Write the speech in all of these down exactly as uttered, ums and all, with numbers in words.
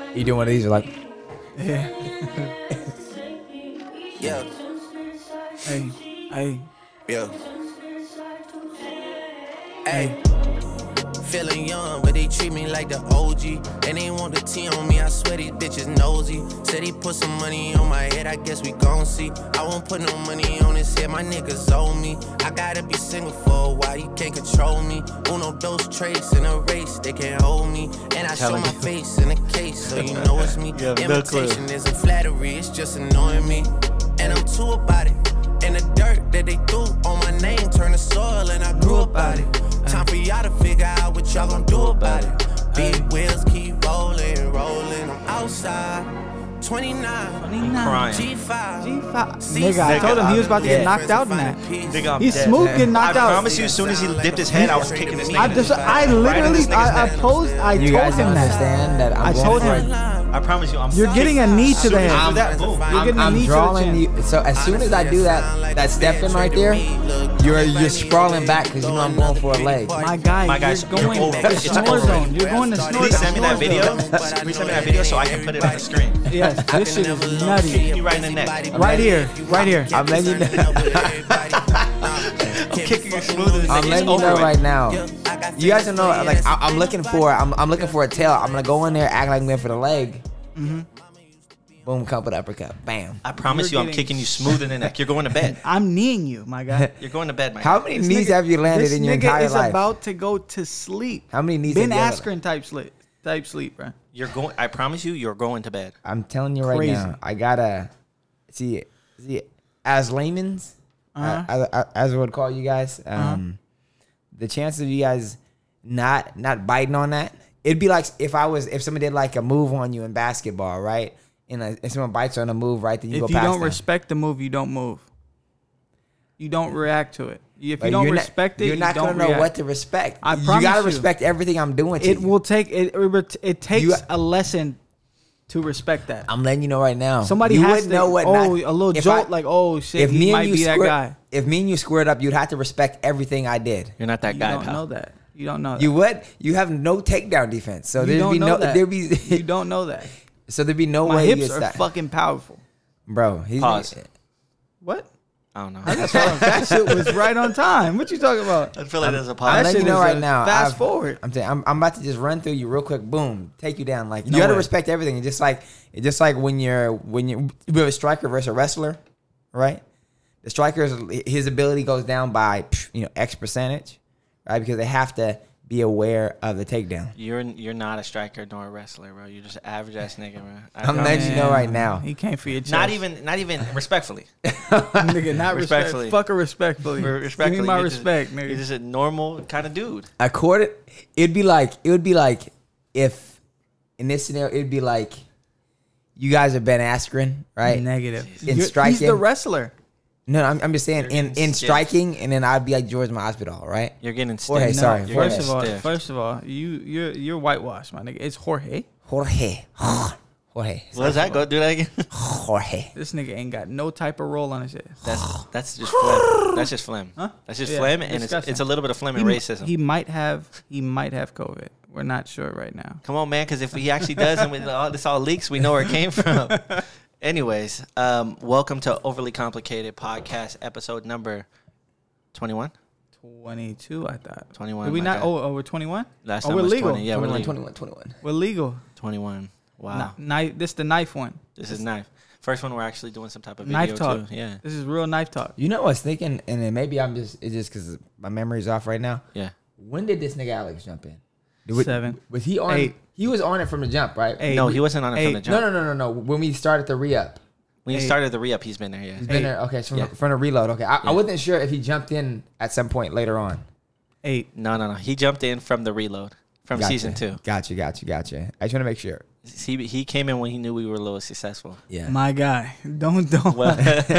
You doing one of these? You're like, Yeah. Yeah, Hey, hey, yeah. Hey. Feeling young, but they treat me like the O G. And they want the T on me, I swear these bitches nosy. Said he put some money on my head, I guess we gon' see. I won't put no money on his head, my niggas owe me. I gotta be single for a while, you can't control me. Uno, those traits in a race, they can't hold me. And I show my face in a case, so you know it's me. Yeah, no Imitation clue. isn't flattery, it's just annoying me. And I'm too about it. And the dirt that they threw on my name turned to soil, and I grew up out it. Time for y'all to figure out what y'all gon' do about it. Big wheels keep rolling, rolling. I'm outside. twenty-nine, twenty-nine. Crying. G five. G five. Nigga, I told him he was about to get knocked out in that. Nigga, I'm He's dead. smooth getting knocked I out. promise you, as soon as he dipped his head, I was kicking this nigga. I in just, his I face. Right in literally, this nigga's I, I neck. posed, I you told guys him don't that. understand that I'm I going told for him. it. I promise you, I'm You're getting a knee to As soon the as you do head. that, boom. You're I'm, getting a I'm knee to the drawing chin. you. So as soon as I do that, that step in right there, you're you're sprawling back because you know I'm going for a leg. My guy, My you're guy's- going you're to over. the It's snore over. zone. You're going to snore Please send me that snore video. zone. Please send me that video so I can put it on the screen. Yes, this shit is nutty. Kick you right in the neck. Right here, right here. I'm letting you know. I'm kicking you smoother than I'm niggas letting you know over it. right now. You guys don't know. Like I, I'm looking for. I'm, I'm looking for a tail. I'm gonna go in there, act like I'm going for the leg. Mm-hmm. Boom, cup with uppercut. Bam. I promise You're you, I'm getting- kicking you smooth in the neck. You're going to bed. I'm kneeing you, my guy. You're going to bed, my How guy. many This knees nigga- have you landed this in your nigga entire is life? about to go to sleep. How many knees Ben have you Askren type sleep, type sleep, bro. You're going. I promise you, you're going to bed. I'm telling you right Crazy. now. I gotta see. See, as layman's, Uh-huh. uh, as, as I would call you guys, um, the chances of you guys not not biting on that, it'd be like if I was if someone did like a move on you in basketball, right? And, uh, if someone bites on a move, right, then you If go you past don't them. respect the move, you don't move. You don't react to it. If But you don't you're respect not, it, you're not you don't gonna know react. what to respect. I you promise gotta you. respect everything I'm doing to It you. will take it. It, it takes You- a lesson to respect that. I'm letting you know right now. Somebody you has wouldn't to know what. Oh, not- a little if jolt, I- like oh shit, if he me might and you be that square, guy. if me and you squared up, you'd have to respect everything I did. You're not that You guy, don't pal. know that. You don't know that. You would. You have no takedown defense, so You there'd don't be know no. that. There'd be. You don't know that. So there'd be no My way hips you'd are stop. fucking powerful. Bro, he's Pause. What? I don't know. That shit was right on time. What you talking about? I feel like there's a I'm pause. That letting you shit know is right a now. fast I've- forward. I'm saying I'm, I'm about to just run through you real quick. Boom, take you down. Like you No gotta way. respect everything. It's just like it's just like when you're when you you're a striker versus a wrestler, right? The striker's his ability goes down by you know X percentage, right? Because they have to be aware of the takedown. You're you're not a striker nor a wrestler, bro. You're just an average ass nigga, bro. I I'm promise letting you know Man, right now. He came for your chest. Not even, not even respectfully. nigga, not Respectfully. respectfully. Fuck her respectfully. Respectfully, Give me my you're just- respect, nigga. You're just a normal kind of dude. According, it'd be like it would be like if in this scenario it'd be like you guys are Ben Askren, right? Negative. In You're- He's striking- the wrestler. No, I'm, I'm just saying You're in, getting in stiff. striking, and then I'd be like George Masvidal, right? You're getting stiff. Jorge, No, sorry. You're First getting of all, stiff. first of all, you you're you're whitewashed, my nigga. It's Jorge. Jorge, Jorge, What does that go? Do that again. Jorge. This nigga ain't got no type of roll on his head. That's that's just phlegm. That's just phlegm. Huh? That's just Yeah, phlegm, and it's, disgusting. it's a little bit of phlegm He, and mi- racism. he might have he might have COVID. We're not sure right now. Come on, man, because if he actually does, and we, all, this all leaks, we know where it came from. Anyways, um, welcome to Overly Complicated Podcast, episode number twenty-one. twenty-two, I thought. twenty-one. Did we my not? bad. Oh, oh, we're twenty-one. Last oh, time we're was legal. twenty. Yeah, we're twenty-one, legal. twenty-one, twenty-one. We're legal. twenty-one. Wow. Kn- knife. This the knife one. This is knife. First one, we're actually doing some type of video Knife talk. too. Yeah. This is real knife talk. You know, I was thinking, and then maybe I'm just it's just because my memory's off right now. Yeah. When did this nigga Alex jump in? Did- Seven. Was he on? Eight. He was on it from the jump, right? Eight. No, he wasn't on it from Hey, the jump. No, no, no, no, no. When we started the re-up, When he Hey. started the re-up, he's been there, yeah. he's been Eight. there. Okay, so from, Yeah. from the reload. Okay, I, I Yeah. wasn't sure if he jumped in at some point later on. Eight. No, no, no. He jumped in from the reload, from Gotcha. season two. Gotcha, gotcha, gotcha. I just want to make sure. He, he came in when he knew we were a little successful. Yeah. My guy. Don't don't. Well,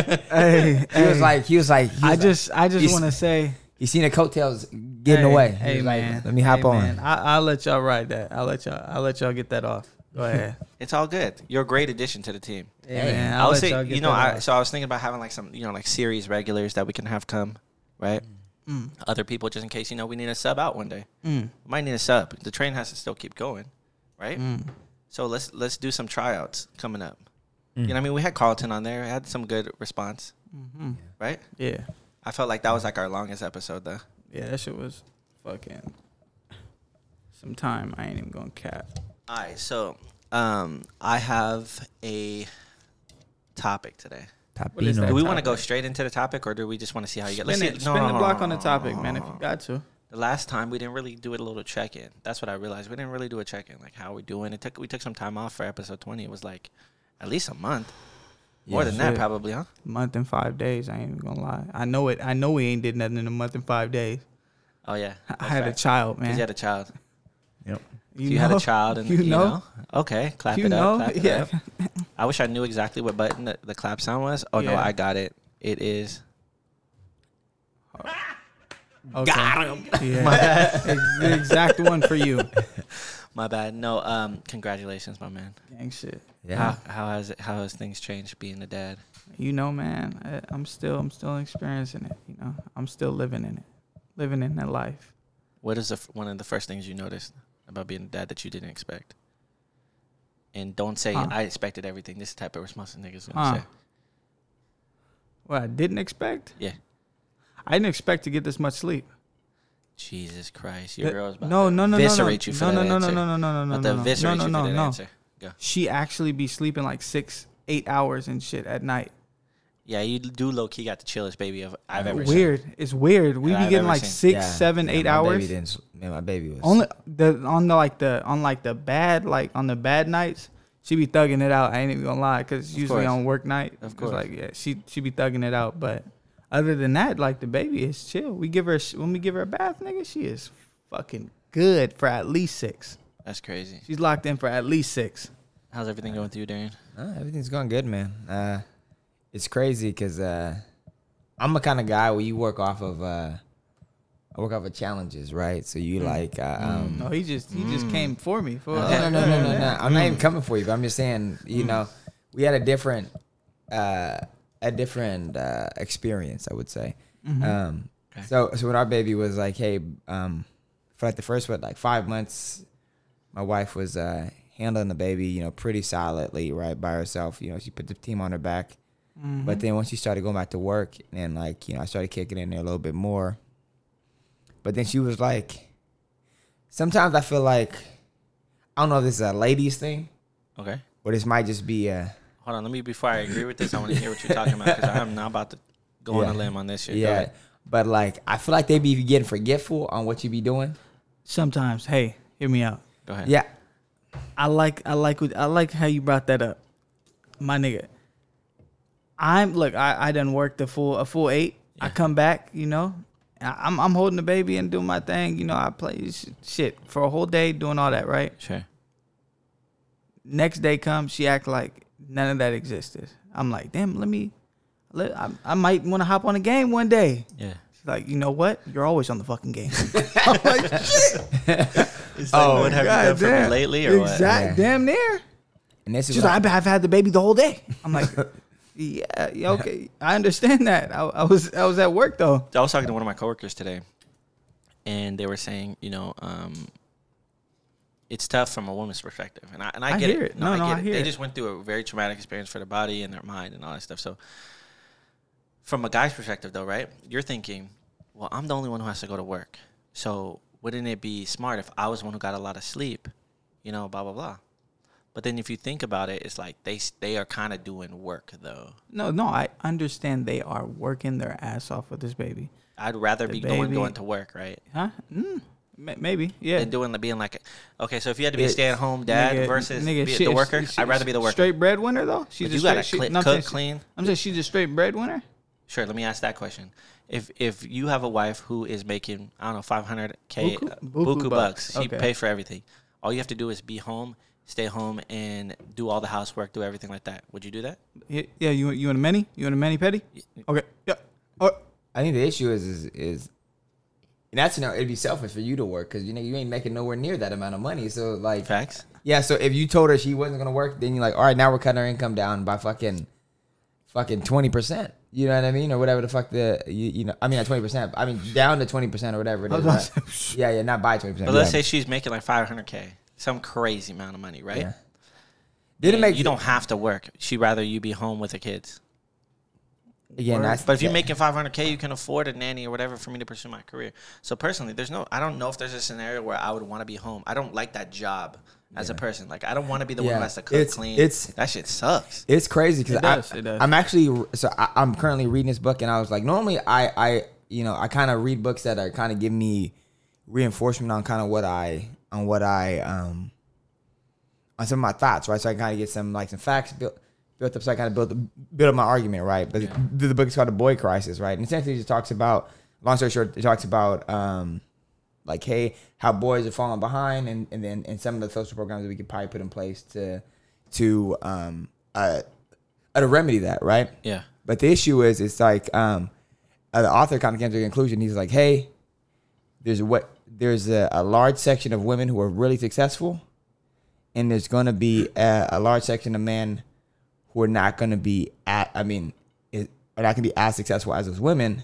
hey, he was hey. like, he was like, he was I like- just I just he's- want to say. he seen the coattails getting hey, away. He Hey was like, man. let me hop hey, on. Man. I, I'll let y'all ride that. I'll let y'all. I'll let y'all get that off. Go ahead. it's all good. You're a great addition to the team. Hey, Hey, man. I I'll would let y'all say, get you know, that I, off. so I was thinking about having like some, you know, like series regulars that we can have come, right? Mm. Other people, just in case, you know, we need a sub out one day. Mm. We might need a sub. The train has to still keep going, right? Mm. So let's let's do some tryouts coming up. Mm. You know what I mean? We had Carlton on there. Had some good response. Mm-hmm. Right? Yeah. I felt like that was like our longest episode, though. Yeah, that shit was fucking some time. I ain't even gonna cap. All right, so um, I have a topic today. What is that Do we want to topic? go straight into the topic, or do we just want to see how you get? Spin, Let's it, see. spin no, the no, block no, on the no, topic, no, man, no, if no. you got to. The last time we didn't really do it a little check-in. That's what I realized. We didn't really do a check-in, like how we doing. It took we took some time off for episode twenty. It was like at least a month, more Yeah, than that shit. probably, huh? Month and five days. I ain't even gonna lie. I know it. I know we ain't did nothing in a month and five days. Oh yeah, I had a child, man. Because you had a child. Yep. You, you had a child, and you you know, know? Okay, clap you it know, up. Clap it yeah. up. I wish I knew exactly what button the, the clap sound was. Oh no, Yeah. I got it. It is. Okay. Got him. Yeah, Ex- the exact one for you. My bad. No. Um. Congratulations, my man. Gang shit. Yeah. How, how has it? How has things changed being a dad? You know, man. I, I'm still, I'm still experiencing it. You know, I'm still living in it, living in that life. What is the f- one of the first things you noticed about being a dad that you didn't expect? And don't say Huh. I expected everything. This is the type of response a nigga's gonna Huh. say. What I didn't expect? Yeah. I didn't expect to get this much sleep. Jesus Christ, your The- girl's about no, to no, no, no, eviscerate no, you for no, that no, no, answer. no, no, no, no, no, About no, to no, eviscerate no, you no, for that no. answer. Go. She actually be sleeping like six, eight hours and shit at night. Yeah, you do low key got the chillest baby of I've ever seen. Weird. It's weird. We That be I've getting ever like seen. six, Yeah. seven, Yeah, eight my hours. Baby didn't, man, my baby was Only the on the like the on like the bad like on the bad nights, she be thugging it out. I ain't even gonna lie, cause usually course. on work night, Of it's course. like yeah, she she be thugging it out. But other than that, like the baby is chill. We give her a sh- when we give her a bath, nigga, she is fucking good for at least six. That's crazy. She's locked in for at least six. How's everything going with you, Darian? Uh, everything's going good, man. Uh, it's crazy because uh, I'm the kind of guy where you work off of uh, I work off of challenges, right? So you like uh, um, No, he just he just came for me. For no, no, no, no, no, no. I'm not even coming for you, but I'm just saying, you know, we had a different uh, a different uh, experience, I would say. Um, Okay. So so when our baby was like, hey, um, for like the first what like five months, my wife was uh, handling the baby, you know, pretty solidly, right, by herself. You know, she put the team on her back. But then once she started going back to work, and like, you know, I started kicking in there a little bit more. But then she was like, sometimes I feel like, I don't know if this is a ladies thing, Okay. or this might just be a, Hold on. Let me, before I agree with this, I want to hear what you're talking about because I'm not about to go on Yeah. a limb on this shit. Go yeah. ahead. But like, I feel like they be getting forgetful on what you be doing. Sometimes, hey, hear me out. Go ahead. Yeah. I like I like what I like how you brought that up, my nigga. I'm look. I I done worked a full a full eight. I Yeah. come back, you know. I- I'm I'm holding the baby and doing my thing. You know, I play sh- shit for a whole day doing all that. Right. Sure. Next day comes, she act like none of that existed. I'm like, damn. Let me. Let I, I might want to hop on a game one day. Yeah. She's like, you know what? You're always on the fucking game. I'm like, shit. It's like, Oh, what have you done for me Goddamn. lately or what? Exact, Yeah. damn near. And this is She's like, like, I've had the baby the whole day. I'm like, yeah, yeah, okay, I understand that. I, I was, I was at work though. I was talking to one of my coworkers today, and they were saying, you know, um, it's tough from a woman's perspective, and I and I, I get hear it. No, no, I hear They it. just went through a very traumatic experience for their body and their mind and all that stuff. So, from a guy's perspective, though, right? You're thinking, well, I'm the only one who has to go to work, so wouldn't it be smart if I was the one who got a lot of sleep, you know, blah blah blah. But then if you think about it, it's like they they are kind of doing work though. No, no, I understand they are working their ass off with this baby. I'd rather The be going baby- going to work, right? Huh? Mm, ma- maybe, yeah. And doing being like, okay, so if you had to be a It- stay at home dad Nigga- versus nigga, be she- the worker, she- I'd rather be the worker. Straight breadwinner though. She's But a you gotta straight, cl- she, no, I'm cook, saying she- clean. I'm saying she's a straight breadwinner. Sure, let me ask that question. If if you have a wife who is making, I don't know, five hundred K, Buku? uh, Buku buku bucks. bucks, she Okay. pays for everything. All you have to do is be home, stay home, and do all the housework, do everything like that. Would you do that? Yeah, yeah, you you want a mini? You want a mini petty? Okay, yeah. Oh, I think the issue is, is, is and that's, you know, it'd be selfish for you to work because, you know, you ain't making nowhere near that amount of money. So, like, Facts. yeah, so if you told her she wasn't going to work, then you're like, all right, now we're cutting her income down by fucking fucking twenty percent. You know what I mean? Or whatever the fuck the, you, you know, I mean, not twenty percent. I mean, down to twenty percent or whatever it I is. was Right? about to say, Yeah, yeah, not by twenty percent. But let's yeah. say she's making like five hundred K, some crazy amount of money, right? Yeah. Didn't make you don't have to work. She'd rather you be home with the kids. Again, that's, But if you're that- making five hundred K, you can afford a nanny or whatever for me to pursue my career. So personally, there's no, I don't know if there's a scenario where I would want to be home. I don't like that job as a person. Like, I don't want to be the one Yeah. who has to cook, It's- clean. it's- that shit sucks. It's crazy because It does, it does. I'm actually so I, I'm currently reading this book, and I was like, normally I I you know I kind of read books that are kind of give me reinforcement on kind of what I on what I um on some of my thoughts, right? So I kind of get some like some facts built built up, so I kind of build build up my argument, right? But Yeah. the, the book is called The Boy Crisis, right? And essentially it just talks about, long story short, it talks about um like, hey, how boys are falling behind, and, and then and some of the social programs that we could probably put in place to to um uh to remedy that, right? Yeah. But the issue is, it's like um uh, the author kind of came to the conclusion. He's like, hey, there's what there's a, a large section of women who are really successful, and there's going to be a, a large section of men who are not going to be at. I mean, it, are not going to be as successful as those women.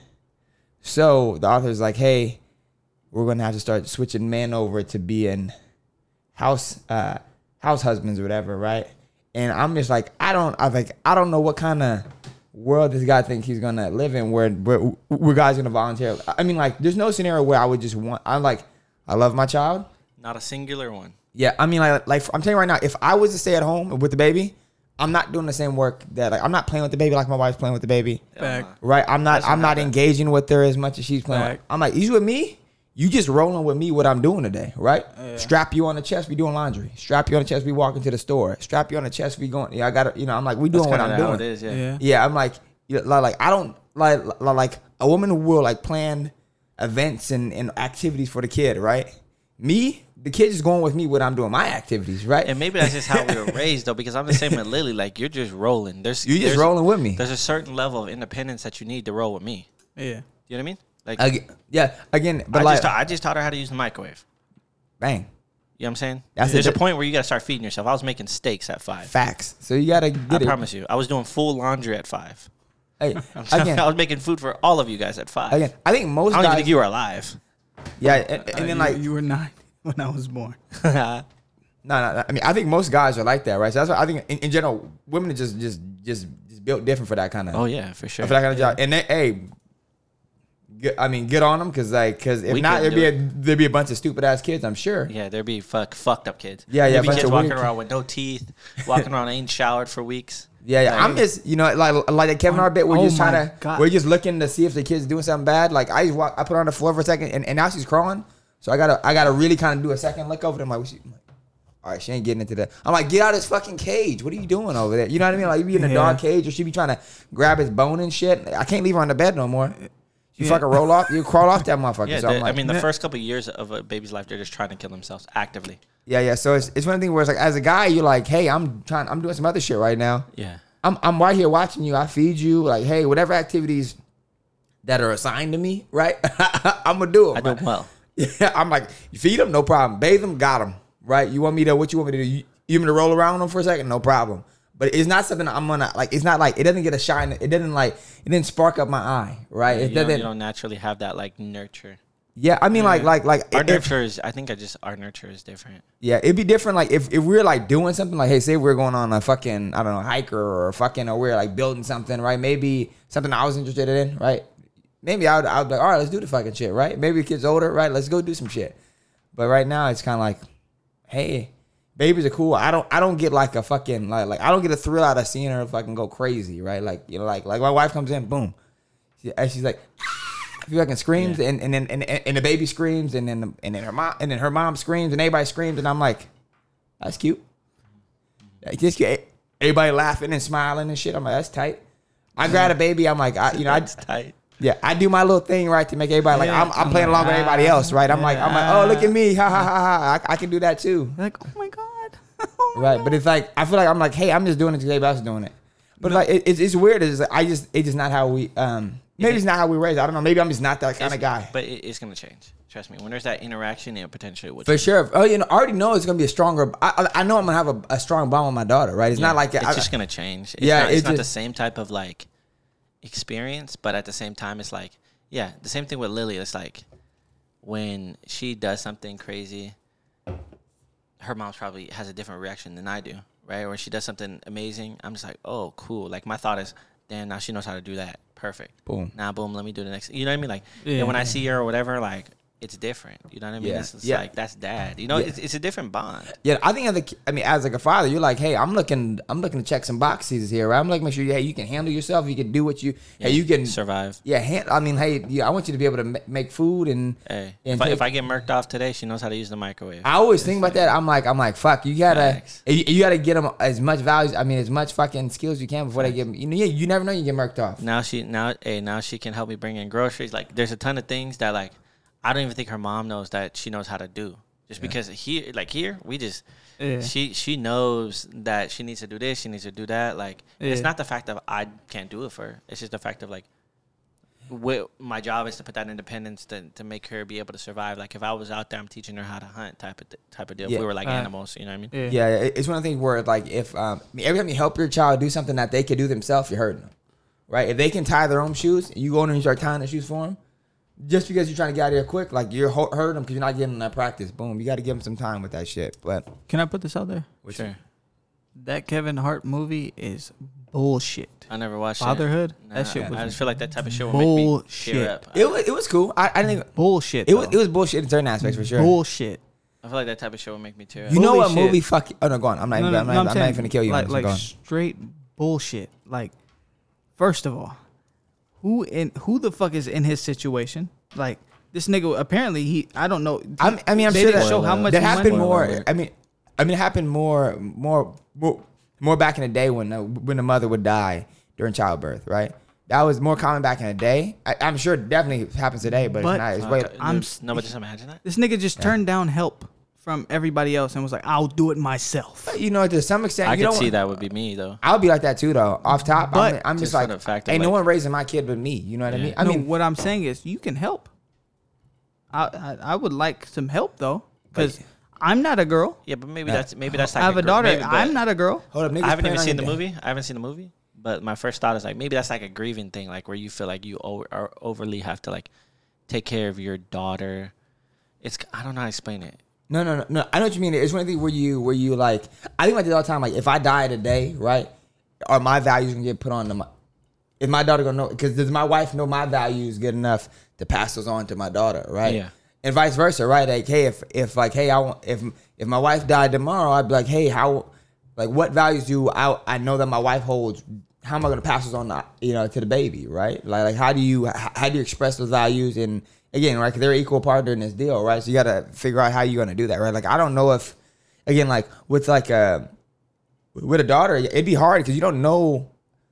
So the author's like, hey, we're going to have to start switching men over to being house uh, house husbands or whatever, right? And I'm just like, I don't, I like, I don't know what kind of world this guy thinks he's gonna live in, where where, where guys gonna volunteer. I mean, like, there's no scenario where I would just want. I'm like, I love my child. Not a singular one. Yeah, I mean, like, like I'm telling you right now, if I was to stay at home with the baby, I'm not doing the same work that like I'm not playing with the baby like my wife's playing with the baby. Fact. Right? I'm not. Doesn't I'm not happen. engaging with her as much as she's playing. Fact. I'm like, you with me? You just rolling with me what I'm doing today, right? Yeah. Strap you on the chest, we doing laundry. Strap you on the chest, we walking to the store. Strap you on the chest, we going. Yeah, I got to. You know, I'm like, we doing That's what kinda I'm how doing. it is, yeah. Yeah. Yeah, I'm like, you know, like I don't like like a woman who will like plan events and, and activities for the kid, right? Me, the kid is going with me what I'm doing, my activities, right? And maybe that's just how we were raised, though, because I'm the same with Lily. Like, you're just rolling. There's You're just there's- rolling with me. There's a certain level of independence that you need to roll with me. Yeah. You know what I mean? Like, Again, yeah, again, but I, like, just ta- I just taught her how to use the microwave. bang, You know what I'm saying? That's There's a a di- point where you got to start feeding yourself. I was making steaks at five. facts. So you gotta I get it. promise you. I was doing full laundry at five. Hey, I again, was making food for all of you guys at five. again, I think most I don't even guys, think you were alive. yeah, and, and Uh, then you, like, you were nine when I was born. no, no, no, I mean, I think most guys are like that, right? So that's why I think in, in general, women are just, just, just, just built different for that kind of, Oh, yeah, for sure. for that kind of job. And they, hey, good, I mean, good on them, because like, because if We not, there'd couldn't be do a there'd be a bunch of stupid ass kids, I'm sure. Yeah, there'd be fuck, fucked up kids. Yeah, yeah, There'd be bunch kids of walking weird around with no teeth, walking around ain't showered for weeks. Yeah, yeah. Like- I'm just, you know, like like that Kevin Oh, Hart bit. We're oh just my trying to, God. we're just looking to see if the kid's doing something bad. Like I just walk, I put her on the floor for a second, and, and now she's crawling. So I gotta, I gotta really kind of do a second look over them. Like, she, I'm like, all right, she ain't getting into that. I'm like, get out of this fucking cage. What are you doing over there? You know what I mean? Like you be in a Yeah. dog cage, or she be trying to grab his bone and shit. I can't leave her on the bed no more. You Yeah. fucking roll off, you crawl off that motherfucker. Yeah, so I'm they- like, I mean, the Yeah. first couple of years of a baby's life, they're just trying to kill themselves actively. yeah, yeah. So it's it's one thing where it's like, as a guy, you're like, hey, I'm trying, I'm doing some other shit right now. Yeah. I'm I'm right here watching you. I feed you. Like, hey, whatever activities that are assigned to me, right? I'm gonna do them. I do 'em well. Yeah, I'm like, you feed them, no problem. Bathe them, got them, right? You want me to? What you want me to do? You, you want me to roll around them for a second? No problem. But it's not something I'm gonna like. It's not like it doesn't get a shine. It didn't like it didn't spark up my eye, right? It You don't, doesn't. you don't naturally have that, like, nurture. Yeah, I mean, like like like Our if- nurture is, I think I just, our nurture is different. Yeah, it'd be different. Like if, if we we're like doing something, like hey, say we're going on a fucking I don't know hiker or fucking or we're like building something, right? Maybe something I was interested in, right? Maybe I would I would be like, all right, let's do the fucking shit, right? Maybe the kid's older, right? Let's go do some shit. But right now it's kind of like, hey, babies are cool. I don't I don't get like a fucking like like I don't get a thrill out of seeing her fucking go crazy, right? Like you know like like my wife comes in, boom, she, and she's like. She fucking screams Yeah. and, and then and, and the baby screams and then and then her mom and then her mom screams and everybody screams and I'm like, that's cute. Like, just cute. Everybody laughing and smiling and shit. I'm like, that's tight. I grab a baby. I'm like, I, you know, I That's tight. yeah, I do my little thing right to make everybody like Yeah. I'm, I'm playing along with everybody else, right? I'm like, I'm like, oh look at me, ha ha ha ha. I, I can do that too, Like, oh my god. Oh my right? God. But it's like I feel like I'm like, hey, I'm just doing it because everybody else is doing it. But like it, it's, it's weird. It's like, I just it's just not how we um maybe it's not how we raised. I don't know. Maybe I'm just not that kind of guy. But it, it's going to change. Trust me. When there's that interaction, it potentially would For change. sure. Oh, you know, I already know it's gonna be a stronger. I, I I know I'm gonna have a, a strong bond with my daughter, right? It's Yeah. not like it's I, just going to change. It's Yeah, not, it's it not the just- same type of, like, experience, but at the same time, it's like, yeah, the same thing with Lily. It's like when she does something crazy, her mom probably has a different reaction than I do, right, or she does something amazing, I'm just like, oh, cool. Like my thought is, damn, now she knows how to do that. Perfect. Boom. Now, boom, let me do the next. You know what I mean? Like, Yeah. and when I see her or whatever, like, it's different. You know what I mean? Yeah. It's, it's Yeah. like, that's dad. You know, Yeah. it's, it's a different bond. Yeah, I think as a, ki- I mean, as like a father, you're like, hey, I'm looking, I'm looking to check some boxes here, right? I'm looking to make sure, hey, you can handle yourself, you can do what you, hey, you can survive. Yeah, hand, I mean, hey, yeah, I want you to be able to ma- make food and. Hey, and if, I, take- if I get murked off today, she knows how to use the microwave. I always think about that. I'm like, I'm like, fuck, you gotta, Facts. you, you gotta get them as much value. I mean, as much fucking skills you can before they get. You know, yeah, you never know you get murked off. Now she now hey now she can help me bring in groceries. Like there's a ton of things that like I don't even think her mom knows that she knows how to do. Just because here like here we just Yeah. she she knows that she needs to do this, she needs to do that. Like it's Yeah. not the fact that I can't do it for her. It's just the fact of like what my job is to put that independence to, to make her be able to survive. Like if I was out there, I'm teaching her how to hunt type of th- type of deal. Yeah. If we were like Uh, animals, you know what I mean? Yeah. Yeah, it- it's one of the things where like if um, I mean, every time you help your child do something that they could do themselves, you're hurting them, right? If they can tie their own shoes, and you go in and you start tying the shoes for them, just because you're trying to get out of here quick, like you're ho- hurting them because you're not giving them that practice. Boom, you got to give them some time with that shit. But Can I put this out there? Sure. That Kevin Hart movie is bullshit. I never watched Fatherhood? it. That shit I was just feel like that type of shit will make me bullshit. tear up. it was it was cool. I, I didn't. Even, Bullshit. it was though. it was bullshit in certain aspects for sure. bullshit. I feel like that type of shit will make me tear up. You know Holy what shit. movie? Fuck. Oh no, go on. I'm not. No, even, no, I'm, no, not I'm I'm saying, not even gonna kill you. Like, on this. like Go on. straight bullshit. Like, first of all, who in who the fuck is in his situation? Like, this nigga apparently he. I don't know. I'm, I mean, I'm they sure didn't that show how much that money- happened Spoiler more. alert. I mean, I mean, it happened more, more, more, more back in the day when the, when the mother would die during childbirth, right? That was more common back in the day. I, I'm sure it definitely happens today, but, But- it's not. It's Uh, way, c- I'm dude, s- no, but just imagine that. This nigga just turned down help from everybody else and was like, "I'll do it myself." you know, to some extent, I you could don't see want- that would be me though. I'll be like that too, though. Off top, But- I'm, I'm just, Just for like, the fact of, ain't no like- one raising my kid but me. You know what I Yeah. mean? I no, mean, what I'm saying is you can help. I I, I would like some help though, because I'm not a girl. Yeah, but maybe Yeah. that's maybe that's like I have a gr- daughter. maybe- but I'm not a girl. hold up, niggas I haven't praying even on seen your the dad. movie. I haven't seen the movie, but my first thought is like maybe that's like a grieving thing, like where you feel like you o- or overly have to like take care of your daughter. It's I don't know how to explain it. No, no, no, no. I know what you mean. It's one of the things where you, where you like. I think about this all the time. Like, if I die today, right, are my values gonna get put on to my? If my daughter gonna know? Because does my wife know my values good enough to pass those on to my daughter, right? Yeah. And vice versa, right? Like, hey, if if like, hey, I want if if my wife died tomorrow, I'd be like, hey, how, like, what values do I I know that my wife holds? How am I gonna pass those on, to, you know, to the baby, right? Like, like how do you how do you express those values and again, right? Because they're equal partner in this deal, right? So you got to figure out how you're going to do that, right? Like, I don't know if, again, like with like a with a daughter, it'd be hard because you don't know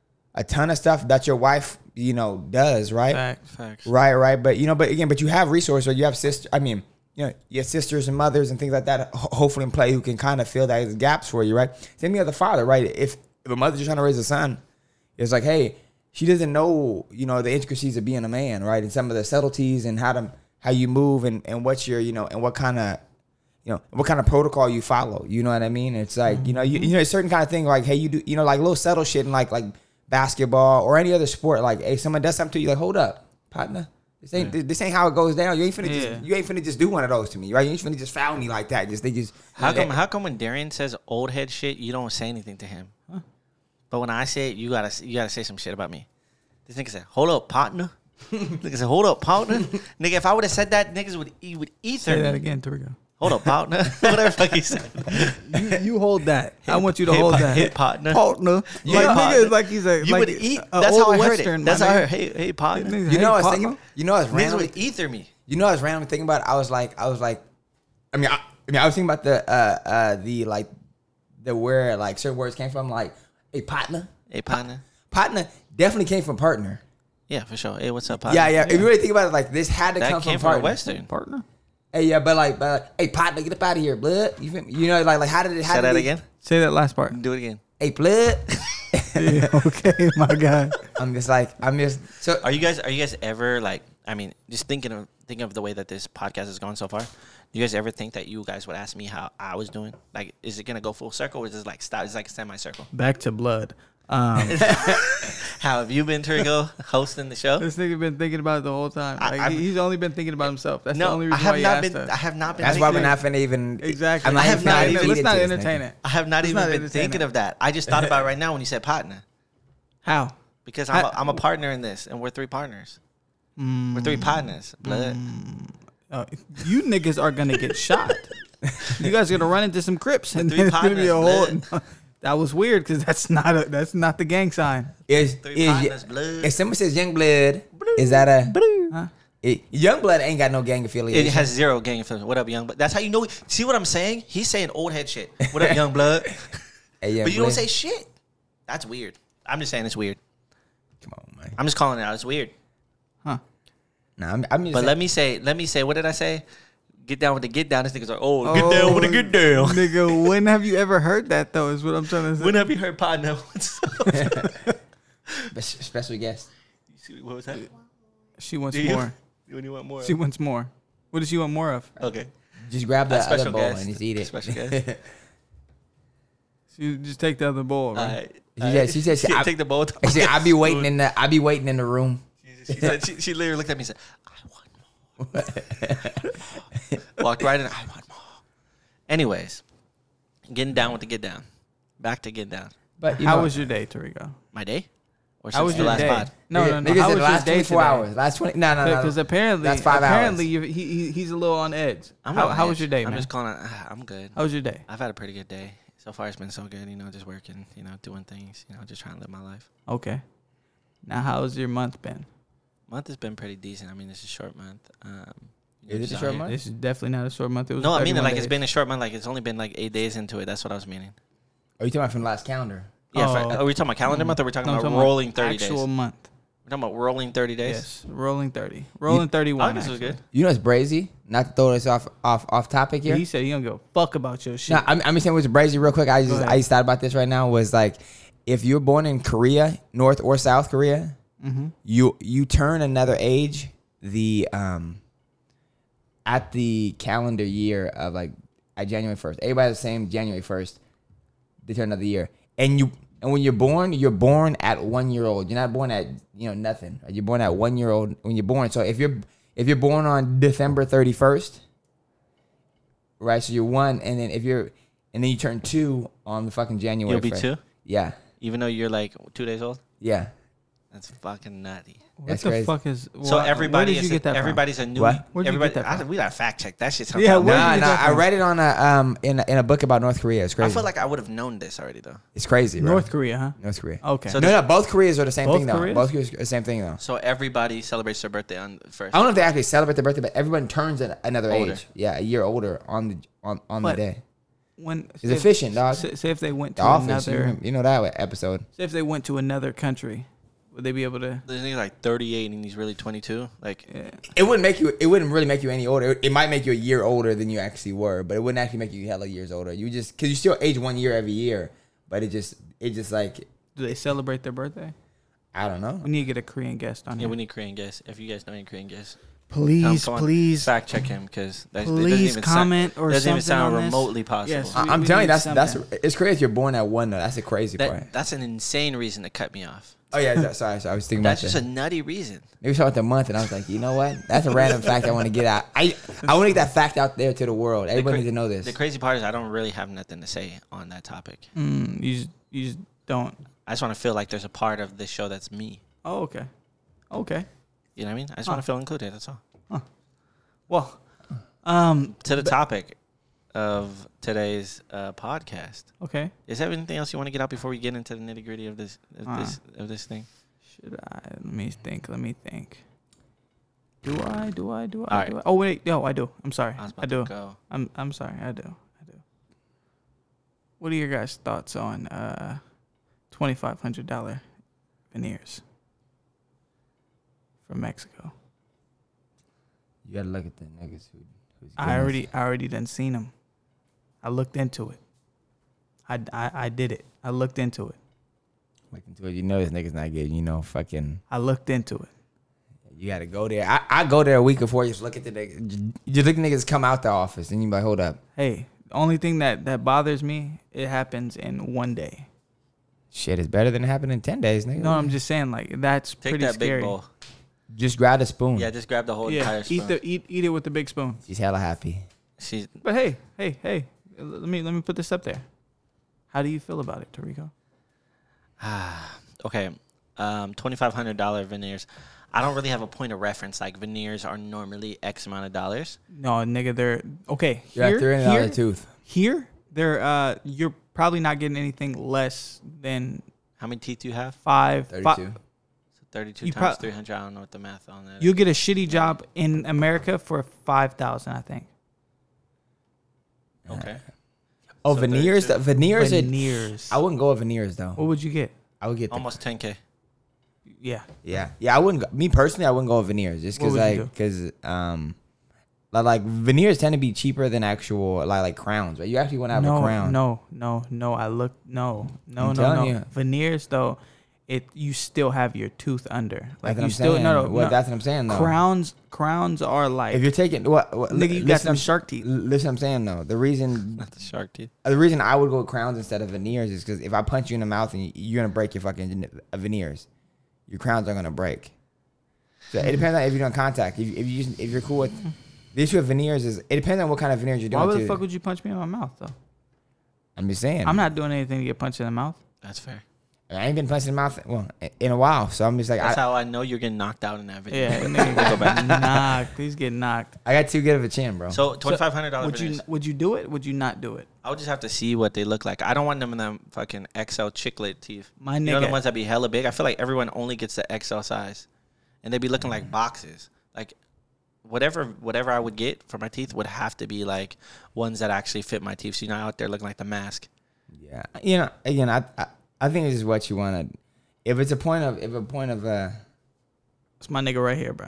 a ton of stuff that your wife, you know, does, right? Fact. Facts. Right, right. But you know, but again, but you have resources, or you have sister. I mean, you know, you have sisters and mothers and things like that. ho- Hopefully, in play who can kind of fill those gaps for you, right? Same thing with the father, right? If if a mother's just trying to raise a son, it's like, hey, she doesn't know, you know, the intricacies of being a man, right? And some of the subtleties and how to how you move and, and what's your, you know, and what kind of, you know, what kind of protocol you follow. You know what I mean? It's like, you know, you, you know, a certain kind of thing like, hey, you do, you know, like little subtle shit in like like basketball or any other sport. Like, hey, someone does something to you, like, hold up, partner. This ain't this ain't how it goes down. You ain't finna Yeah. just you ain't finna just do one of those to me, right? You ain't finna just foul me like that. Just they just How come? How come when Darian says old head shit, you don't say anything to him? But when I say it, you gotta you gotta say some shit about me. This nigga said, "Hold up, partner." Nigga said, "Hold up, partner." Nigga, if I would have said that, niggas would e- would ether Say that me. again, Torigo. Hold up, partner. Whatever the fuck he said. You, you hold that. I want you to Hey, hold pa- that. hey, partner. Partner. You Like know- nigga is like he's a You like would eat. a That's old how I heard Western, it. my That's how I nigga. heard. Hey, hey, partner. Nigga, You know, I was partner. thinking. You know, I was Niggas randomly. would ether me. You know, I was randomly thinking about it. I was like, I was like, I mean, I, I mean, I was thinking about the uh uh the like the where like certain words came from, like a partner. Hey, partner. Partner definitely came from partner. Yeah, for sure. Hey, what's up, partner? Yeah, yeah. If you really think about it, like this had to That come came from from a partner. Western. Partner. Hey, yeah, but like, but like, hey, partner, get up out of here, blood. You feel me? You know, like, like how did it? How Say did that it, again. Say that last part. Do it again. Hey, blood. Yeah, okay, my guy. I'm just like, I'm just so. Are you guys? Are you guys ever like? I mean, just thinking of thinking of the way that this podcast has gone so far. Do you guys ever think that you guys would ask me how I was doing? Like, is it gonna go full circle, or is it like stop? It's like a semicircle. Back to blood. Um, How have you been, Trigo, hosting the show? This nigga been thinking about it the whole time. I- Like, I'm- he- he's only been thinking about himself. That's the No, only I reason have why he not asked been. us. I have not been. That's why we're thinking not finna even. Exactly. I'm not I have even not finna even- feed Let's into not this entertain nigga. it. I have not Let's even not been entertain thinking it. of that. I just thought about it right now when you said partner. How? Because I'm a, I- I'm a partner in this, and we're three partners. We're three partners. Blood. Uh, you niggas are gonna get shot. You guys are gonna run into some Crips, and Three then it's gonna be a whole. partners, That was weird because that's not a that's not the gang sign. Is Three is partners, blood. if someone says young blood, is that a Huh? it, young blood ain't got no gang affiliation? It has zero gang affiliation. What up, young blood? That's how you know. See what I'm saying? He's saying old head shit. What up, young blood? Hey, young But you don't blood. say shit. That's weird. I'm just saying it's weird. Come on, man. I'm just calling it out. It's weird. Huh? Nah, I'm, I'm just But saying, let me say, let me say, what did I say? Get down with the get down. This nigga's like, oh, get down with the get down. Nigga, when have you ever heard that though? Is what I'm trying to say. When have you heard partner? What's up? Spe- special guest. You see- what was that? She wants Do you? more. When you want more? She wants more. What does she want more of? Okay. Just grab A the special other bowl guest. and just eat it. Special guest. She just take the other bowl, right? All right. She said- she said she- I- take the bowl. She said, I be waiting in the I be waiting in the room. She said she, she literally looked at me and said, "I want more." Walked right in. I want more. Anyways, getting down with the get down. Back to get down. But you How know, was your day, Tarico? My day. Or How since was the your last day? pod? No, nigga, no, no. nigga How said was last your day twenty-four today? hours. Last twenty. No, no, no. Because apparently, That's five apparently hours. you, he, he he's a little on edge. I'm how on how edge. was your day, I'm man? just calling. It, I'm good. How was your day? I've had a pretty good day. So far, it's been so good. You know, just working. You know, doing things. You know, just trying to live my life. Okay. Now, how's your month been? Month has been pretty decent. I mean, it's a short month. Um, Is it just a out short here. month? This is definitely not a short month. It was No, I mean it thirty-one like it's days. been a short month. Like it's only been like eight days into it. That's what I was meaning. Are you talking about from the last calendar? Yeah. Oh. for- are we talking about calendar month or are we talking No, I'm about talking rolling thirty actual days? month. We're talking about rolling thirty days. Yes, rolling thirty, rolling thirty-one. August was actually. good. You know it's brazy. Not to throw this off off off topic here. He said he don't give a fuck about your shit. No, I'm, I'm just saying what's brazy real quick. I Go just ahead. I just thought about this right now. Was like, if you're born in Korea, North or South Korea, Mm-hmm. you you turn another age the um at the calendar year of like at January first. Everybody's the same January first. They turn another year, and you and when you're born, you're born at one year old. You're not born at you know nothing. You're born at one year old when you're born. So if you're if you're born on December thirty-first, right? So you're one, and then if you're and then you turn two on the fucking January. You'll be first. two, Yeah, even though you're like two days old. yeah. That's fucking nutty. What That's the crazy. fuck is? So why- everybody Where did is you get that? everybody's a new. What? Where'd you get everybody, that I, from? we gotta fact check that shit. Sounds Yeah, out where loud. did Nah, you nah. get that I from? read it on a um in a, in a book about North Korea. It's I crazy. feel like I would have known this already though. it's crazy, from? bro. North Korea, huh? North Korea. Okay. So no, no, both Koreas are the same Both thing though. Koreas? Both Koreas are the same thing though. So everybody celebrates their birthday on the first. I don't know if they actually celebrate their birthday, but everyone turns an, another Older. age. Yeah, a year older on the on, on the But day. when It's efficient, dog. Say, say if they went The to Office, you, another, remember- you know that episode. say if they went to another country, would they be able to? There's nigga like thirty-eight and he's really twenty-two. Like, Yeah. It wouldn't make you. It wouldn't really make you any older. It, it might make you a year older than you actually were, but it wouldn't actually make you hella years older. You just because you still age one year every year, but it just it just like Do they celebrate their birthday? I don't know. We need to get a Korean guest on yeah, here. we need Korean guests. If you guys know any Korean guests, Please, come- come on, please, fact check him because that doesn't please even comment sound, or doesn't even something sound on this. remotely possible. Yes. I, We- I'm we telling you, need that's that's something. it's crazy if you're born at one though. That's the crazy part. That, that's an insane reason to cut me off. Oh yeah, that- sorry, sorry. I was thinking That's about just that. a nutty reason. Maybe we saw it the month, and I was like, you know what? That's a random fact I want to get out. I I want to get that fact out there to the world. Everybody cra- needs to know this. The crazy part is I don't really have nothing to say on that topic. Mm, you just, you just don't. I just want to feel like there's a part of this show that's me. Oh, okay, okay. You know what I mean? I just Huh. want to feel included. That's all. Well, um, To the topic of today's uh, podcast. okay. Is there anything else you want to get out before we get into the nitty gritty of this of Uh. this of this thing? Should I? Let me think. Let me think. Do I? Do I? Do I? All right. Do I? Oh wait, no, I do. I'm sorry. I was I, about do. to go. I'm. I'm sorry. I do. I do. What are your guys' thoughts on uh, twenty five hundred dollar veneers from Mexico? You gotta look at the niggas who. Who's I getting already, this. I already done seen them. I looked into it. I, I, I did it. I looked into it. Look into it. You know this nigga's not getting. You know, fucking. I looked into it. You gotta go there. I, I go there a week before. Just look at the niggas. You look at niggas come out the office, and you be like, hold up. Hey, the only thing that, that bothers me, it happens in one day. Shit is better than it happened in ten days, nigga. No, I'm just saying like that's Take pretty that scary. big bowl. Just grab a spoon. Yeah, just grab the whole Yeah, entire spoon. eat the eat eat it with the big spoon. She's hella happy. She's But hey, hey, hey, let me let me put this up there. How do you feel about it, Tarico? okay. Um, twenty-five hundred dollars veneers. I don't really have a point of reference. Like veneers are normally X amount of dollars. No, nigga, they're okay. You're Here, at three hundred here, dollars tooth. here, they're uh, you're probably not getting anything less than How many teeth do you have? five. thirty-two. Fi- So thirty-two You times prob- three hundred. I don't know what the math on that. you'll get a shitty job in America for five thousand, I think. is. Okay. Oh, So veneers. thirty-two. Veneers. Are, Veneers. I wouldn't go with veneers though. What would you get? I would get the, Almost ten k. Yeah. Yeah, yeah. I wouldn't. Go, me personally, I wouldn't go with veneers just What because, would you like, because um, like, like veneers tend to be cheaper than actual like like crowns. Right? You actually want to have no, a crown. no, no, no. I look no, no, I'm no, no. telling you. Veneers though, it you still have your tooth under. Like That's what you I'm still saying. no, no, Well, no. that's what I'm saying though. crowns. Crowns are like If you're taking what, what nigga, you got listen, some I'm- shark teeth. Listen, I'm saying though. The reason Not the shark teeth. the reason I would go with crowns instead of veneers is because if I punch you in the mouth and you, you're gonna break your fucking veneers, your crowns are gonna break. So it depends on if you're doing contact. If, if you if you're cool with the issue of veneers is it depends on what kind of veneers you're doing. Why the too. fuck would you punch me in my mouth though? I'm just saying. I'm not doing anything to get punched in the mouth. That's fair. I ain't been punched in the mouth well in a while, so I'm just like That's I, how I know you're getting knocked out in that video. Yeah, nigga got knocked. He's getting knocked. I got too good of a chin, bro. So twenty-five hundred dollars Would you veneers. would you do it? Would you not do it? I would just have to see what they look like. I don't want them in them fucking X L chiclet teeth. My You know the nigga- ones that be hella big? I feel like everyone only gets the X L size. And they be looking like boxes. Like whatever whatever I would get for my teeth would have to be like ones that actually fit my teeth. So you're not out there looking like the mask. yeah, you know, again, I I, I think this is what you want to. If it's a point of if a point of uh. It's my nigga right here, bro.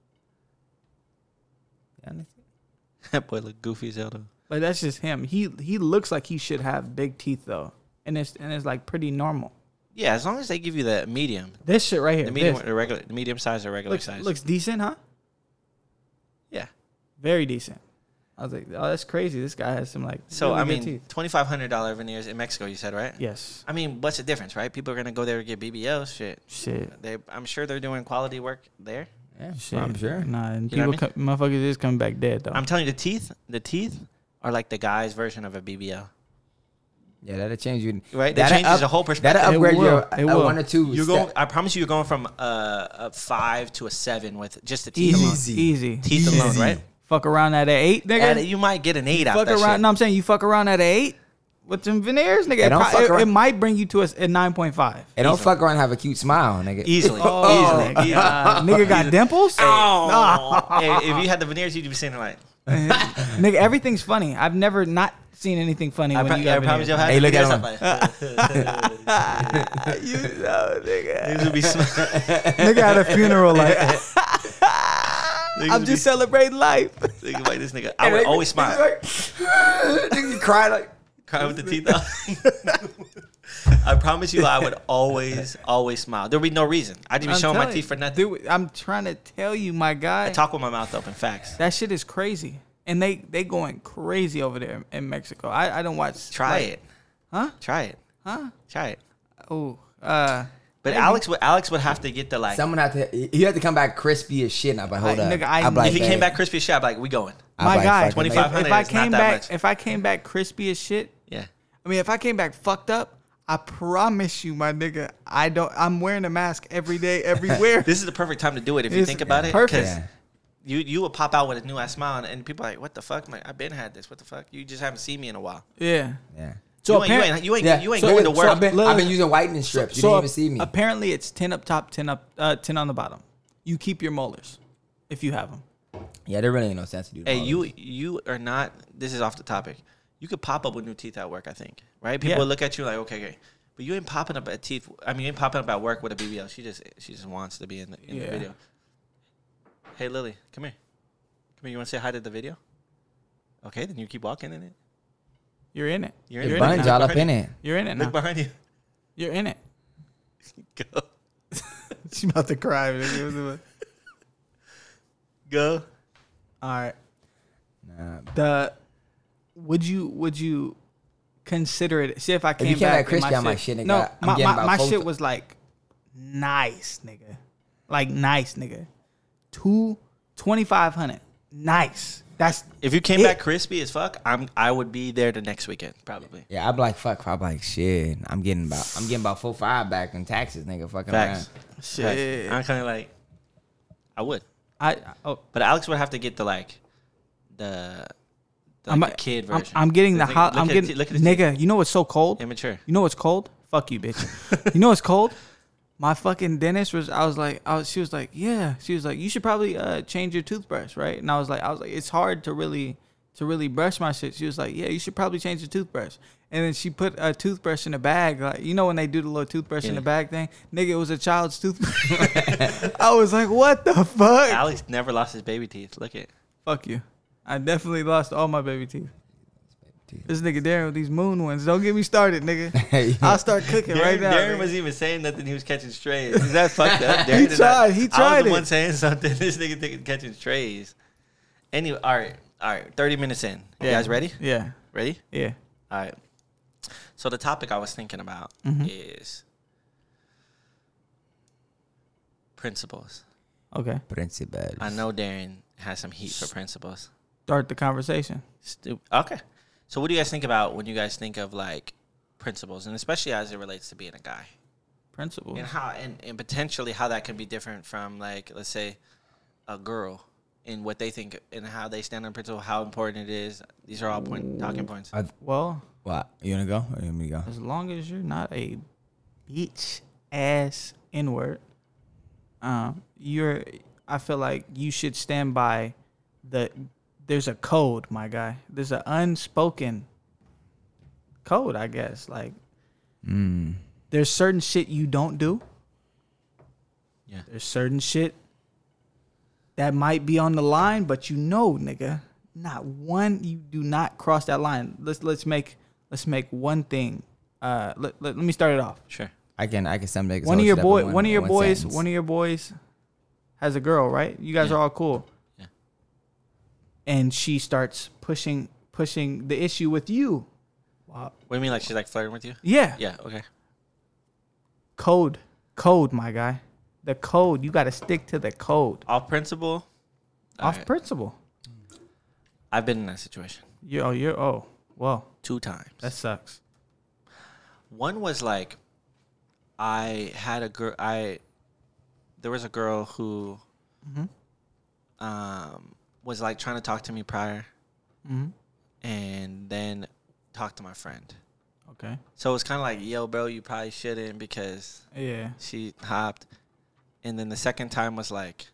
That boy look goofy as hell though. Like that's just him. He he looks like he should have big teeth though, and it's and it's like pretty normal. Yeah, as long as they give you the medium. This shit right here, The medium this the regular the medium size or regular looks size. looks decent, huh? Yeah. Very decent. I was like, oh, that's crazy. This guy has some like. So really I good mean teeth. twenty five hundred dollar veneers in Mexico, you said, right? Yes. I mean, what's the difference, right? People are gonna go there to get B B L shit. Shit. They I'm sure they're doing quality work there. Yeah, Shit. I'm sure. Nah, and You know people, what co- motherfuckers is coming back dead though. I'm telling you, the teeth, the teeth are like the guy's version of a B B L. Yeah, that'll change you. Right? That That'll changes up- the whole perspective. That'll It upgrade will. your It a will. one or two. You're step. going. I promise you, you're going from uh, a five to a seven with just the teeth alone. easy, easy. Teeth alone, Easy. right? Fuck around at an eight, nigga. And you might get an eight out fuck that around. shit. No, I'm saying you fuck around at an eight with some veneers, nigga. Hey, It, don't pro- fuck it, around. it might bring you to a, a nine point five. And don't Easily. fuck around and have a cute smile, nigga. Easily, Oh, easily, easily. God. Nigga got dimples. Hey, if you had the veneers, you'd be saying like, Nigga, everything's funny. I've never not seen anything funny I, when pro- you I got promise veneers. you'll have Hey, the look at veneers him. up like, You know, nigga. Niggas would be sm- Nigga at a funeral, like niggas I'm would just be celebrating life. thinking like this nigga. I would always smile. Nigga, you cry like. Cry with the teeth out. I promise you, I would always, always smile. There'd be no reason. I'd be I'm showing my telling teeth you. for nothing. Dude, I'm trying to tell you, my guy. I talk with my mouth open. Facts. That shit is crazy, and they they going crazy over there in Mexico. I, I don't watch. Try like- it. Huh? Try it. Huh? Try it. Oh, uh, But maybe. Alex would Alex would have to get the like. Someone had to. You had to come back crispy as shit. And I'm like, hold I- up. nigga, I- I'm like, if he hey. came back crispy as shit, I'd be like, we going. I'm my like, guy. fuck it, twenty-five If, hundred if I is not came that back, much. if I came back crispy as shit, Yeah. I mean, if I came back fucked up, I promise you, my nigga, I don't. I'm wearing a mask every day, everywhere. This is the perfect time to do it if you It's think about it. perfect. 'cause Yeah. You you will pop out with a new ass smile, and, and people are like, what the fuck? I'm like, I've been had this. What the fuck? You just haven't seen me in a while. yeah. Yeah. So you, ain't, you apparent- ain't you ain't Yeah. you ain't So- going to so work. I've been, I've been using whitening strips. You so didn't even see me. Apparently, it's ten up top, ten up, uh, ten on the bottom. You keep your molars if you have them. Yeah, there really ain't no sense to do. Hey, all you this. you are not. This is off the topic. You could pop up with new teeth at work. I think. Right? People Yeah. will look at you like, okay, okay, but you ain't popping up at teeth. I mean, you ain't popping up at work with a B B L. She just she just wants to be in the in Yeah. the video. Hey, Lily, come here. Come here. You want to say hi to the video? Okay, then you keep walking in it. You're in it. You're It in it. burns now. all Look up in behind it. You're in it you. Look now. behind you. You're in it. Go. She's about to cry. nigga. Go. All right. Nah, The would you would you consider it. See if I came you came back. back crispy and on my shit, nigga, No, I'm my, getting my, about my four shit th- was like nice, nigga. Like nice, nigga. Two twenty five hundred. Nice. That's If you came it. back crispy as fuck, I'm I would be there the next weekend probably. Yeah, I'd be like, fuck. I'm like, shit. I'm getting about, I'm getting about four five back in taxes, nigga. Fucking Facts. around. shit. I'm kind of like, I would, I oh, but Alex would have to get the like, the, the, I'm, like, the kid I'm, version. I'm getting the Look hot. at- I'm look at getting the- look at his teeth. nigga. You know what's so cold? Immature. You know what's cold? Fuck you, bitch. You know what's cold? My fucking dentist was. I was like, I was. She was like, yeah. She was like, you should probably uh, change your toothbrush, right? And I was like, I was like, it's hard to really to really brush my shit. She was like, yeah, you should probably change your toothbrush. And then she put a toothbrush in a bag, like you know when they do the little toothbrush in Yeah. the bag thing. Nigga, it was a child's toothbrush. I was like, what the fuck? Alex never lost his baby teeth. Look at. Fuck you. I definitely lost all my baby teeth. This nigga Darren with these moon ones. Don't get me started, nigga. I'll start cooking Darren, right now. Darren nigga. wasn't even saying nothing. He was catching strays. Is that fucked up? Darren He did tried, not- he I tried was the it. one saying something. This nigga thinking catching strays. Anyway, all right, all right. Thirty minutes in. You Yeah. guys ready? Yeah. Ready? Yeah. All right. So the topic I was thinking about Mm-hmm. is principles. Okay. Principal. I know Darren has some heat for principles. Start the conversation. Stu- okay. So what do you guys think about when you guys think of like principles, and especially as it relates to being a guy, Principles. and how and, and potentially how that can be different from like, let's say, a girl and what they think and how they stand on principle, how important it is. These are all point talking points. I, Well, what? You wanna go or you want me to go? as long as you're not a bitch ass N-word, um, you're. I feel like you should stand by the. There's a code, my guy. There's an unspoken code, I guess. Like, Mm. there's certain shit you don't do. Yeah. There's certain shit that might be on the line, but you know, nigga, not one. You do not cross that line. Let's let's make let's make one thing. Uh, let, let, let me start it off. Sure. I can I can sum make One of your boy, one, one of your one boys, sentence. one of your boys has a girl, right? You guys Yeah. are all cool. Yeah. And she starts pushing pushing the issue with you. Wow. What do you mean, like she's like flirting with you? Yeah. Yeah. Okay. Code, code, my guy. The code. You got to stick to the code. Off principle. All Off right. principle. I've been in that situation You oh you're oh well two times. that sucks. One was like, I had a girl. I there was a girl who, Mm-hmm. um, was like trying to talk to me prior, Mm-hmm. and then talk to my friend. Okay. So it was kind of like, yo, bro, you probably shouldn't because Yeah. she hopped. And then the second time was like,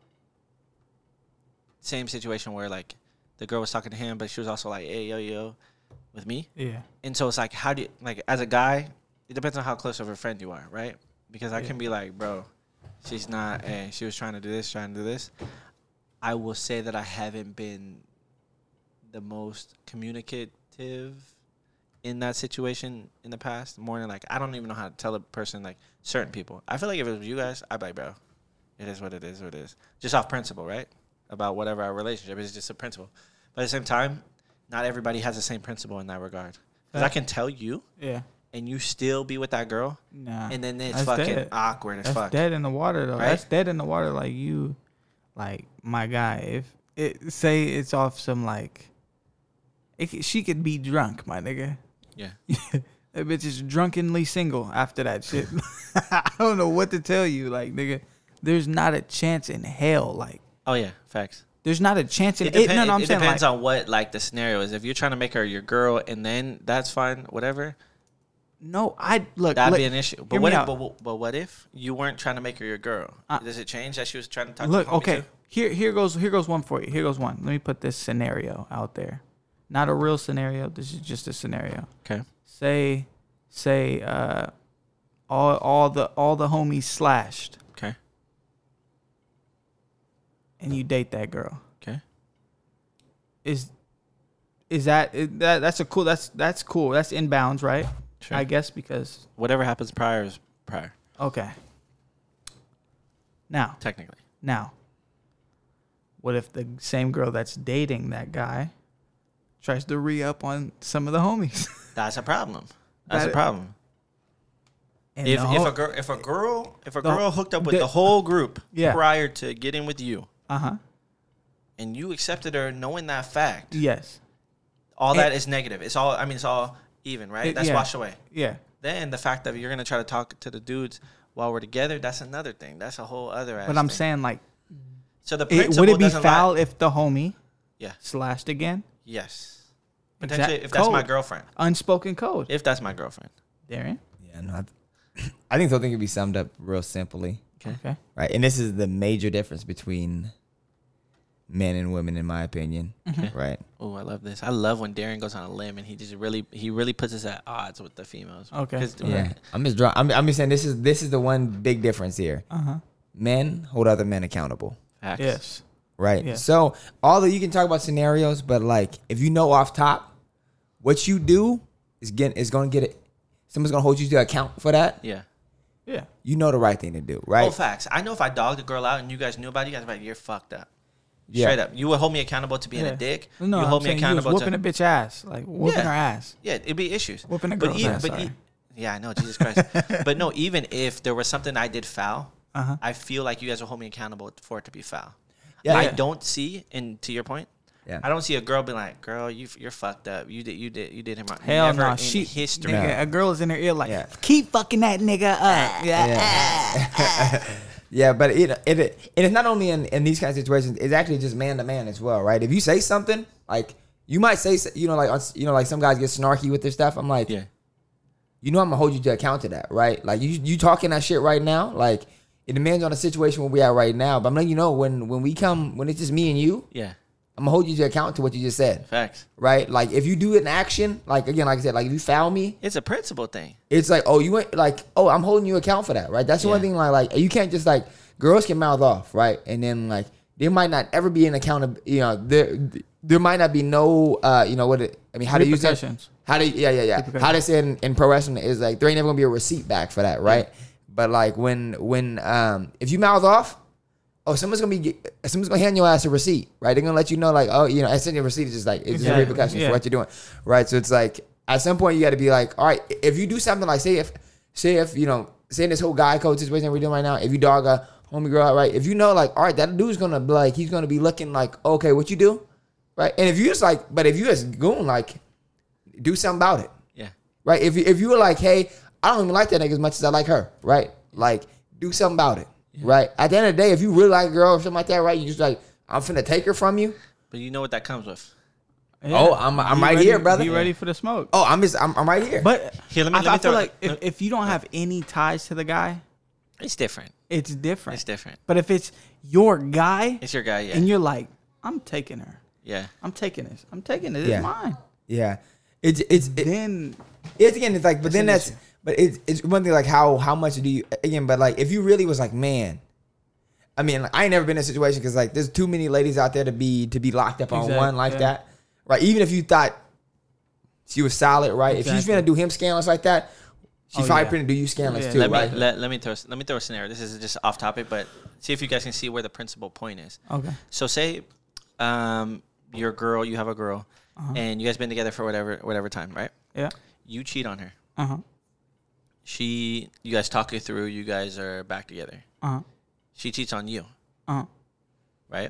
same situation where like the girl was talking to him, but she was also like, hey, yo, yo, with me. Yeah. And so it's like, how do you, like, as a guy, it depends on how close of a friend you are, right? Because I Yeah. can be like, bro, she's not, hey, she was trying to do this, trying to do this. I will say that I haven't been the most communicative in that situation in the past. More than like, I don't even know how to tell a person, like, certain people. I feel like if it was you guys, I'd be like, bro, it is what it is, what it is. Just off principle, right? About whatever our relationship is, just a principle. But at the same time, not everybody has the same principle in that regard. Because I can tell you, Yeah. and you still be with that girl, Nah. and then it's That's fucking dead. awkward as That's fuck. dead in the water though. Right? That's dead in the water. Like you, like my guy. If it say it's off some like, it, c- she could be drunk, my nigga. Yeah. That bitch is drunkenly single after that shit. I don't know what to tell you, like nigga. There's not a chance in hell. Like Oh yeah, facts. there's not a chance in It, it. depen- No, no, I'm it saying depends like, on what like the scenario is. If you're trying to make her your girl, and then that's fine, whatever. no. I look. That'd look, be an issue. But hear what me if? out. But, but what if you weren't trying to make her your girl? Uh, Does it change that she was trying to talk Look, to the homie okay. too? Here, here goes. Here goes one for you. Here goes one. Let me put this scenario out there. Not a real scenario. This is just a scenario. Okay. Say, say, uh, all all the all the homies slashed, Okay. and you date that girl. Okay. Is is that is that that's a cool? That's that's cool. That's inbounds, right? Sure. I guess because Whatever happens prior is prior, okay. Now, technically. now, what if the same girl that's dating that guy tries to re up on some of the homies. That's a problem. That's That- a problem. And If the if whole- a girl if a girl if a the- girl hooked up with the- the whole group Yeah. prior to getting with you, uh huh. and you accepted her knowing that fact, Yes. all And- that is negative. It's all I mean, it's all even, right? It- That's yeah. washed away. Yeah. Then the fact that you're gonna try to talk to the dudes while we're together, that's another thing. That's a whole other. But I'm thing. saying like, so the it, principle would it be doesn't foul lie- if the homie Yeah. slashed again? Yes. Exact- Potentially, if that's my code. girlfriend. Unspoken code. If that's my girlfriend. Darren. Yeah, no, I, I think something can be summed up real simply, Okay. Okay. right? And this is the major difference between men and women, in my opinion, right? Oh, I love this. I love when Darren goes on a limb and he just really he really puts us at odds with the females. Okay. 'Cause- Yeah, I'm just draw. I'm, I'm just saying this is this is the one big difference here. Uh huh. Men hold other men accountable, Facts. Yes. right? Yeah. So although you can talk about scenarios, but like if you know off top, what you do is get is going to get it. Someone's going to hold you to account for that. Yeah. Yeah. You know the right thing to do, right? Oh, facts. I know if I dogged a girl out and you guys knew about it, you guys would be like, you're fucked up. Yeah. Straight up. You would hold me accountable to being Yeah. a dick. No, you I'm hold me saying you was accountable whooping to a bitch ass, like whooping Yeah. her ass. Yeah, it'd be issues. Whooping a But girl's e- ass, but sorry. e- yeah, I know, Jesus Christ. But no, even if there was something I did foul, Uh-huh. I feel like you guys will hold me accountable for it to be foul. Yeah, I yeah. don't see, and to your point, Yeah. I don't see a girl being like, "Girl, you you're fucked up. You did you did you did him wrong." Hell Never no, in she history. nigga, Yeah. a girl is in her ear like, Yeah. keep fucking that nigga up. Yeah. Yeah. Yeah, but it, it it and it's not only in, in these kind of situations. It's actually just man to man as well, right? If you say something like you might say, you know, like you know, like some guys get snarky with their stuff. I'm like, Yeah. you know, I'm gonna hold you to account to that, right? Like you you talking that shit right now. Like it depends on the situation where we are right now. But I'm letting you know when when we come when it's just me and you, Yeah. I'm gonna hold you to account to what you just said, Facts. right? Like if you do it in action, like again, like I said, like if you foul me, It's a principle thing. it's like, oh, you ain't like, oh, I'm holding you account for that, right? That's the one Yeah. thing, like, like you can't just like girls can mouth off, right? And then like there might not ever be an account, you know, there there might not be no, uh, you know, what it, I mean, how do you use that? Repercussions. How do you, yeah, yeah, yeah. Repercussions. How they say it in, in pro wrestling is like there ain't never gonna be a receipt back for that, right? But like when when um if you mouth off, oh, someone's gonna be someone's gonna hand your ass a receipt, right? They're gonna let you know, like, oh, you know, sending a receipt is just like it's just Exactly. repercussions Yeah. for what you're doing, right? So it's like at some point you got to be like, all right, if you do something like say if say if you know say in this whole guy code situation we're doing right now, if you dog a homie girl out, right? If you know like, all right, that dude's gonna be like he's gonna be looking like, okay, what you do, right? And if you just like, but if you just goon like, do something about it. Yeah. Right? If you, if you were like, hey, I don't even like that nigga as much as I like her, right? Like, do something about it, right? At the end of the day, if you really like a girl or something like that, right? You just like, I'm finna take her from you. But you know what that comes with. Yeah. Oh, I'm- I'm Be right ready- here, brother. Be ready for the smoke. Oh, I'm just, I'm, I'm right here. But Here, let me- I, let me I feel throw- like if, if you don't have any ties to the guy, It's different. it's different. It's different. But if it's your guy It's your guy, yeah. and you're like, I'm taking her. yeah. I'm taking this. I'm taking it. Yeah. It's mine. yeah, it's it's it, Then it's again, it's like, but then That's that's, an but it's it's one thing like how how much do you again? But like if you really was like, man, I mean, like, I ain't never been in a situation because like there's too many ladies out there to be to be locked up on Exact- one like yeah. that, right? Even if you thought she was solid, right? If she's Exactly. gonna do him scandalous like that, she's Oh, probably yeah. gonna do you scandalous Yeah. too, Let me right? let, let me throw let me throw a scenario. This is just off topic, but see if you guys can see where the principal point is. okay. So say um your girl, you have a girl, Uh-huh. and you guys been together for whatever whatever time, right? Yeah. You cheat on her. Uh huh. She you guys talk it through, you guys are back together. Uh huh. She cheats on you, Uh huh. right?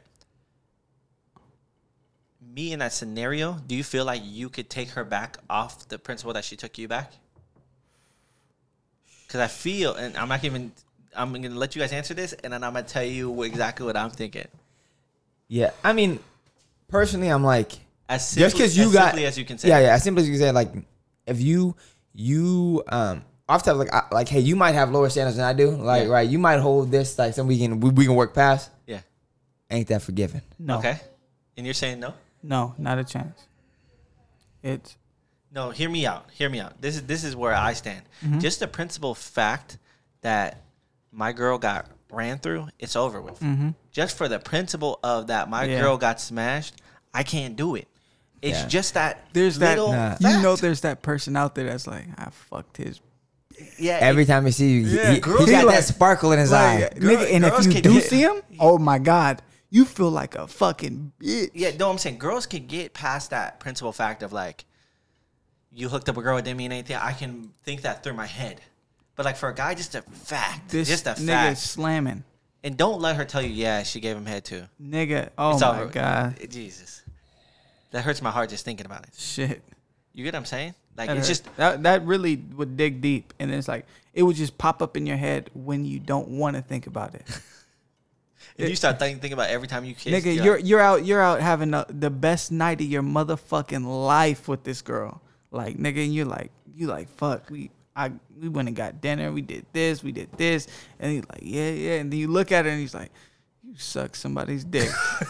Me in that scenario, do you feel like you could take her back off the principle that she took you back? Because I feel, and I'm not even, I'm going to let you guys answer this, and then I'm going to tell you what- exactly what I'm thinking. Yeah, I mean, personally, I'm like, As simply, just because you as got, simply as you can say. yeah, yeah, as simply as you can say, like, if you, you, um, off the top, like, I, like, hey, you might have lower standards than I do, like, Yeah. right? You might hold this like something we can we, we can work past. Yeah. Ain't that forgiving? No. Okay. And you're saying no? No, not a chance. It's No, hear me out. Hear me out. This is this is where I stand. Mm-hmm. Just the principal fact that my girl got ran through, it's over with. Just for the principle of that my Mm-hmm. Yeah. girl got smashed, I can't do it. It's Yeah. just that there's that little Nah. you know fact. there's that person out there that's like, I fucked his yeah, Every time he see you, he, Yeah, he, girls he got like- that sparkle in his eye. like, Girl- nigga, and if girls you can do hit- see him, oh my god, you feel like a fucking bitch. Yeah, no, I'm saying girls can get past that principal fact of like, you hooked up a girl, it didn't mean anything. I can think that through my head. But like for a guy, just a fact. This just a nigga fact. is slamming. And don't let her tell you, yeah, she gave him head too. Nigga, oh It's my over. God. Jesus. That hurts my heart just thinking about it. Shit. You get what I'm saying? Like, That it's hurt. just, that that really would dig deep, and it's like it would just pop up in your head when you don't want to think about it. if you start thinking, thinking about every time you kiss. Nigga, you're you're out you're out having the, the best night of your motherfucking life with this girl. Like, nigga, and you're like you like fuck. We I we went and got dinner. We did this. We did this. And he's like, yeah, yeah. And then you look at her and he's like, you suck somebody's dick.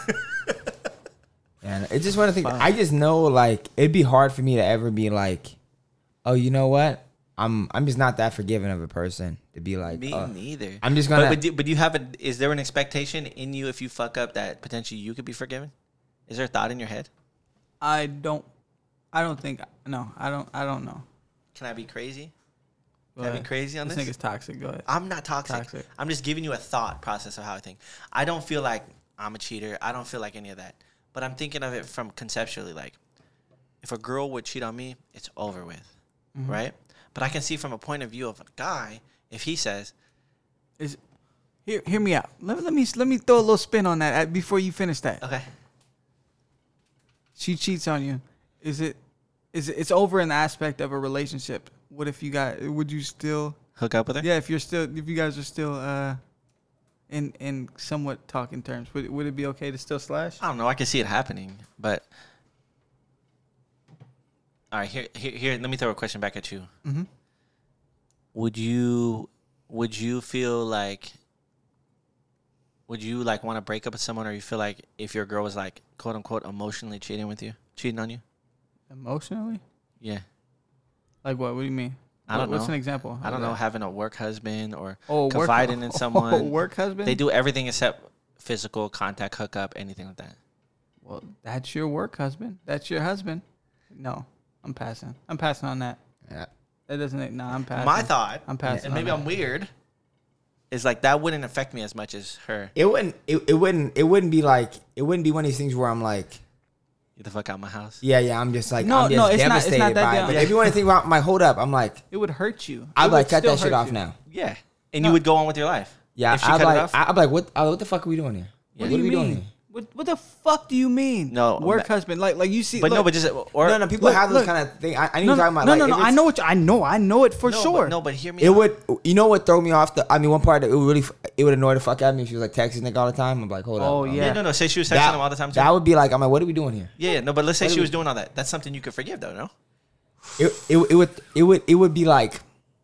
And it's just one of the things. I just know, like, it'd be hard for me to ever be like, oh, you know what? I'm I'm just not that forgiving of a person to be like. Me uh, neither. I'm just gonna. But, but, do, but do you have a? Is there an expectation in you if you fuck up that potentially you could be forgiven? Is there a thought in your head? I don't. I don't think. No, I don't. I don't know. Can I be crazy? Go Can I ahead. be crazy on This this? nigga's toxic. Go ahead. I'm not toxic. Toxic. I'm just giving you a thought process of how I think. I don't feel like I'm a cheater. I don't feel like any of that. But I'm thinking of it from conceptually, like, if a girl would cheat on me, it's over with, Mm-hmm. right? But I can see from a point of view of a guy, if he says, Is hear hear me out. Let, let me let me throw a little spin on that uh, before you finish that. okay, She cheats on you. Is it is it, it's over in the aspect of a relationship. What if you got would you still hook up with her? Yeah, if you're still if you guys are still uh in in somewhat talking terms, would would it be okay to still slash? I don't know. I can see it happening, but all right. Here, here, here. Let me throw a question back at you. Mm-hmm. Would you, would you feel like, would you like want to break up with someone, or you feel like if your girl was like quote unquote emotionally cheating with you, cheating on you? Emotionally? Yeah. Like what? What do you mean? I don't What- What's know. an example? I don't of know, that? having a work husband or Oh, work- confiding in oh, someone. work husband? They do everything except physical contact, hookup, anything like that. Well, that's your work husband. That's your husband. No, I'm passing. I'm passing on that. Yeah. That doesn't. No, I'm passing. My thought, I'm passing. and maybe on I'm weird, is like that wouldn't affect me as much as her. It wouldn't. It, it wouldn't. It wouldn't be like. It wouldn't be one of these things where I'm like, Get the fuck out of my house. yeah, yeah. I'm just like, No, I'm just no, it's not- it's devastated not that by it. down. But if you want to think about my hold up, I'm like, It would hurt you. I'd It like would cut that still shit hurt off you. now. Yeah, and No. you would go on with your life. Yeah, if she I'd cut like. it off. I'd be like, what? Uh, what the fuck are we doing here? What What, do are you we doing mean? here? What, what the fuck do you mean? No, work ma- husband. Like like you see. but no, look, but just or No, no. People look, have those look. kind of things. I, I need no, to no, talk about. no, like, no, if no. I it's- know what you, I know. I know it for no, sure. But, no, but hear me. It out. would, you know, what throw me off the. I mean, one part that it would really, it would annoy the fuck out of me if she was like texting nigga all the time. I'm like, hold up. Oh, bro. yeah. Yeah, no, no. Say she was texting That, him all the time too. that would be like, I'm like, what are we doing here? yeah, yeah, no. But let's say What she do was we- doing all that. That's something you could forgive, though. No. It, it, it would, it would, it would be like.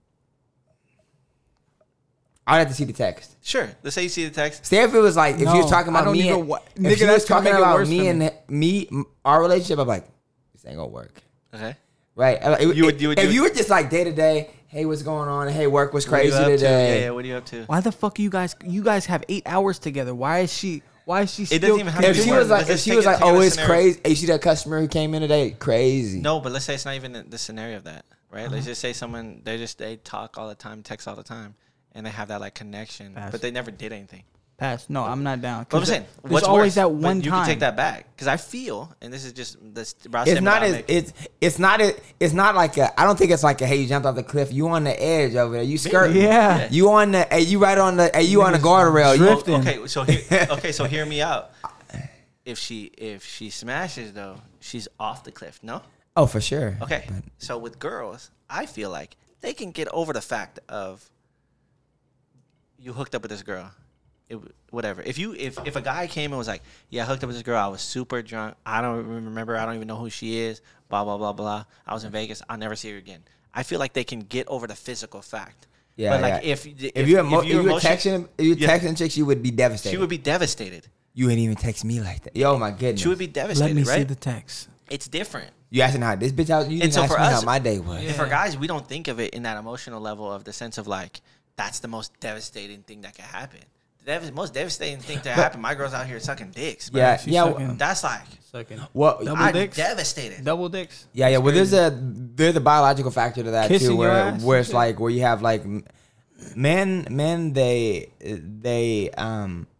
I'd have to see the text. Sure. Let's say you see the text. Say if it was like if No, she was talking I about don't me, even and, wa- if nigga, she that's was gonna talking make it about worse me for and me. me, m- our relationship, I'm like, this ain't gonna work, Okay. right? Uh, it- You would- it- you would- if you you would- were just like day to day, hey, what's going on? Hey, work was What are you crazy up to? today. Yeah, yeah. What are you up to? Why the fuck are you guys? You guys have eight hours together. Why is she? Why is she still? doesn't even have to If be she work. was like, Let's if just she take was it- like, take it oh, a it's scenario. crazy. Hey, you see that customer who came in today? Crazy. No, but let's say it's not even the- the scenario of that, right? Uh-huh. Let's just say someone they just they talk all the time, text all the time, and they have that like connection, Pass. but they never did anything. Pass. No, I'm not down. But I'm saying, there's what's always worse? that But one you time. can take that back because I feel, and this is just this. It's not as it's it's not a, it's not like a, I don't think it's like a hey you jumped off the cliff, you on the edge over there, you skirting, Yeah. you on the hey, you right on the hey, you on the Niggas guardrail, you drifting. Okay, so here, okay, so hear me out. If she if she smashes though, she's off the cliff. No. oh for sure. Okay. So with girls, I feel like they can get over the fact of you hooked up with this girl. It, whatever. If you if, if a guy came and was like, yeah, I hooked up with this girl, I was super drunk. I don't remember. I don't even know who she is. Blah blah blah blah. I was in Vegas. I'll never see her again. I feel like they can get over the physical fact. Yeah, But like yeah. if if, If, you emo- if you were emotion- texting if you Yeah. texting chicks, you would be devastated. she would be devastated. you wouldn't even text me like that. Yo, my goodness. She would be devastated. Let me right? see the text. It's different. You asking how this bitch out? You And didn't so ask for me us- how my day was. And for guys, we don't think of it in that emotional level of the sense of like that's the most devastating thing that can happen. The dev- most devastating thing to happen. My girl's out here sucking dicks. Bro. Yeah, She's yeah, sucking. That's like Second. well, Double I'm dicks? devastated. Double dicks. yeah, yeah. That's Well, there's crazy. a there's a biological factor to that Kissing too, your where ass where and it's shit? like where you have like m- men men they they um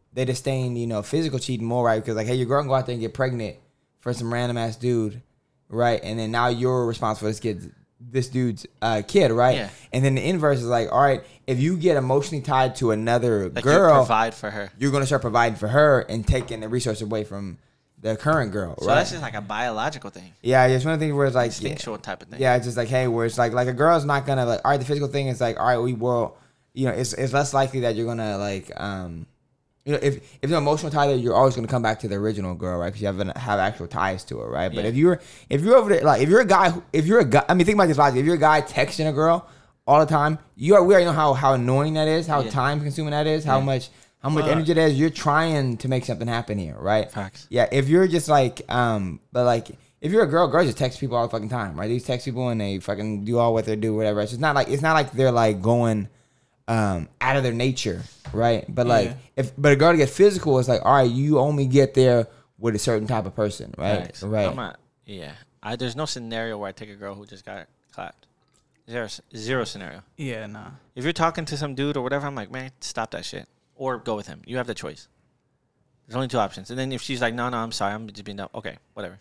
they disdain, you know, physical cheating more, right? Because like, hey, your girl can go out there and get pregnant for some random ass dude, right? And then now you're responsible for this kid, this dude's uh, kid, right? Yeah. And then the inverse is like, all right, if you get emotionally tied to another Like you girl, provide for her. you're gonna start providing for her and taking the resource away from the current girl, So right? that's just like a biological thing, Yeah, it's one of the things where it's like, instinctual yeah, type of thing. yeah, it's just like, hey, where it's like, like a girl's not gonna like, all right, the physical thing is like, all right, we will, you know, it's it's less likely that you're gonna like, um, you know, if if you're emotional tie, you're always gonna come back to the original girl, right? Because you have have actual ties to her, right? But Yeah. if you're if you're over there, like, if you're a guy, who, if you're a guy, I mean, think about this logic. If you're a guy texting a girl all the time, you are we already know how how annoying that is, how Yeah. time consuming that is, how Yeah. much. How much Fuck. energy that is? You're trying to make something happen here, right? Facts. Yeah, if you're just like, um, but like, if you're a girl, girls just text people all the fucking time, right? These text people and they fucking do all what they do, whatever. It's just not like it's not like they're like going, um, out of their nature, right? But like, Yeah. if but a girl to get physical, it's like, all right, you only get there with a certain type of person, right? Facts. Right. I'm not, yeah. I, there's no scenario where I take a girl who just got clapped. Zero, zero scenario. Yeah, nah. If you're talking to some dude or whatever, I'm like, man, stop that shit. Or go with him. You have the choice. There's only two options. And then if she's like, no, no, I'm sorry, I'm just being dumb. Okay, whatever.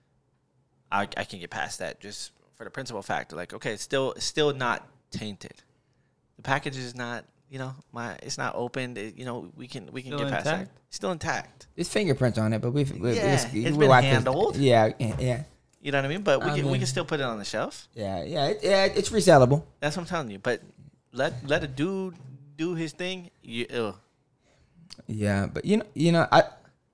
I I can get past that just for the principal fact. Like, okay, it's still it's still not tainted. The package is not, you know, my it's not opened. It, you know, we can we can Still get past intact? that. Still intact. There's fingerprints on it, but we've we, Yeah, we, it's we been wiped this- handled. Yeah, yeah, You know what I mean? But we I can we mean- can still put it on the shelf. yeah, yeah. It, yeah, it's resellable. That's what I'm telling you. But let let a dude do his thing. You, ugh. Yeah, but you know, you know, I,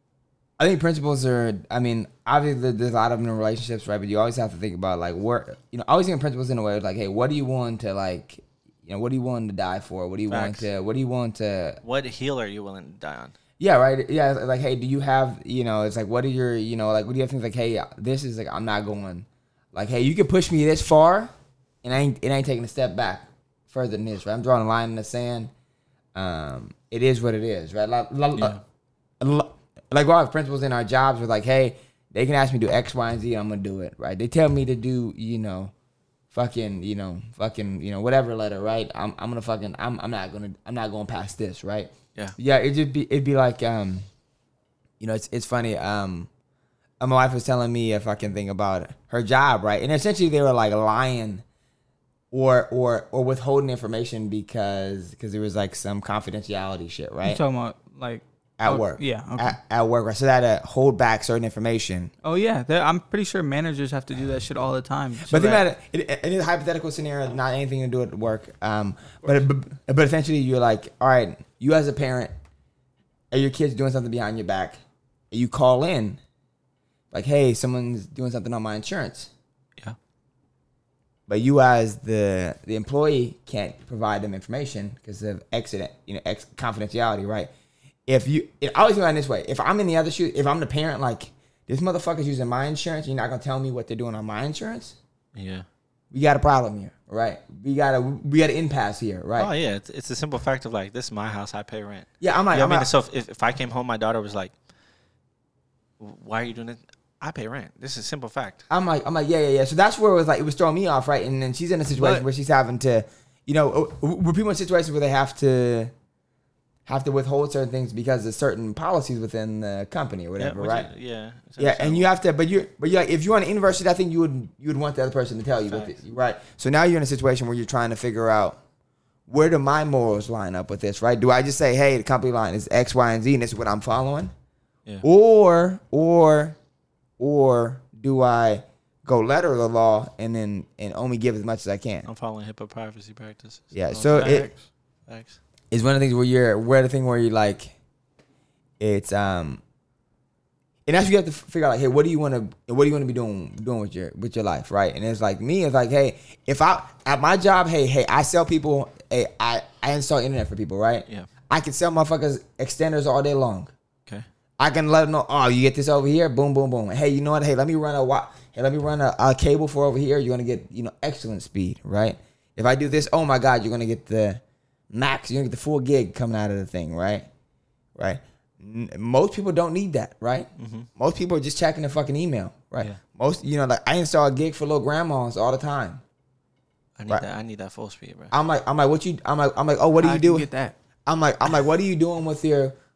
I think principles are. I mean, obviously there's a lot of them in relationships, right? But you always have to think about like where, you know, always think of principles in a way of like, hey, what are you willing to like, you know, what are you willing to die for? What do you want Facts. to? What do you want to? What heel are you willing to die on? Yeah, right. Yeah, like, hey, do you have, you know, it's like, what are your, you know, like, what do you have things like, hey, this is like, I'm not going, like, hey, you can push me this far, and I ain't, it ain't taking a step back further than this, right? I'm drawing a line in the sand. Um, it is what it is, right? Like, like, Yeah. uh, like we have principles in our jobs with like, hey, they can ask me to do X, Y, and Z, and I'm gonna do it, right? They tell me to do, you know, fucking, you know, fucking, you know, whatever letter, right? I'm, I'm gonna fucking, I'm, I'm not gonna, I'm not going past this, right? Yeah. Yeah, it just be, it'd be like, um, you know, it's it's funny. Um, uh, my wife was telling me a fucking thing about her job, right? And essentially, they were like lying, or or or withholding information because because there was like some confidentiality shit, You right? talking about like At oh, work, Yeah. Okay. at, at work, right? So they had to hold back certain information. oh yeah, They're- I'm pretty sure managers have to do that shit all the time. so But think that- about it, it, it is a hypothetical scenario, not anything to do with work. Um, but, but but essentially, you're like, all right, you as a parent, are your kids doing something behind your back? You call in, like, hey, someone's doing something on my insurance. Yeah. But you as the the employee can't provide them information because of accident, you know, ex- confidentiality, right? If you, it always go on this way. If I'm in the other shoe, if I'm the parent, like, this motherfucker's using my insurance, you're not gonna tell me what they're doing on my insurance. Yeah. We got a problem here, right? We got a we got an impasse here, right? Oh yeah, it's, it's a simple fact of like, this is my house, I pay rent. Yeah, I'm like, You know I'm what I mean? like, So if, if I came home, my daughter was like, why are you doing it? I pay rent. This is a simple fact. I'm like, I'm like, yeah, yeah, yeah. So that's where it was like, it was throwing me off, right? And then she's in a situation But- where she's having to, you know, we're people in situations where they have to have to withhold certain things because of certain policies within the company or whatever, which right? is- yeah. it's Yeah, and you understandable. have to, but you, but you like, if you're on the inverse of that thing, you would, you would want the other person to tell you, what the, Facts. right? So now you're in a situation where you're trying to figure out where do my morals line up with this, right? Do I just say, hey, the company line is X, Y, and Z, and this is what I'm following, Yeah. or, or, or do I go letter of the law and then and only give as much as I can? I'm following HIPAA privacy practices. Yeah, No, so facts. it Facts. is one of the things where you're, where the thing where you like, it's um. And that's what you have to figure out, like, hey, what do you want to, what do you want to be doing, doing with your, with your life, right? And it's like me, it's like, hey, if I at my job, hey, hey, I sell people, hey, I, I install internet for people, right? Yeah. I can sell motherfuckers extenders all day long. Okay. I can let them know, oh, you get this over here, boom, boom, boom. Hey, you know what? Hey, let me run a, wi- hey, let me run a, a cable for over here. You're gonna get, you know, excellent speed, right? If I do this, oh my God, you're gonna get the max. You're gonna get the full gig coming out of the thing, right? Right. N- Most people don't need that, right? Most people are just checking their fucking email, right? Yeah. Most, you know, like I install a gig for little grandmas all the time. I need Right. that. I need that full speed, bro. I'm like, I'm like, what you? I'm like, I'm like, oh, what do How you do do? you get that? I'm like, I'm like, what are you doing with your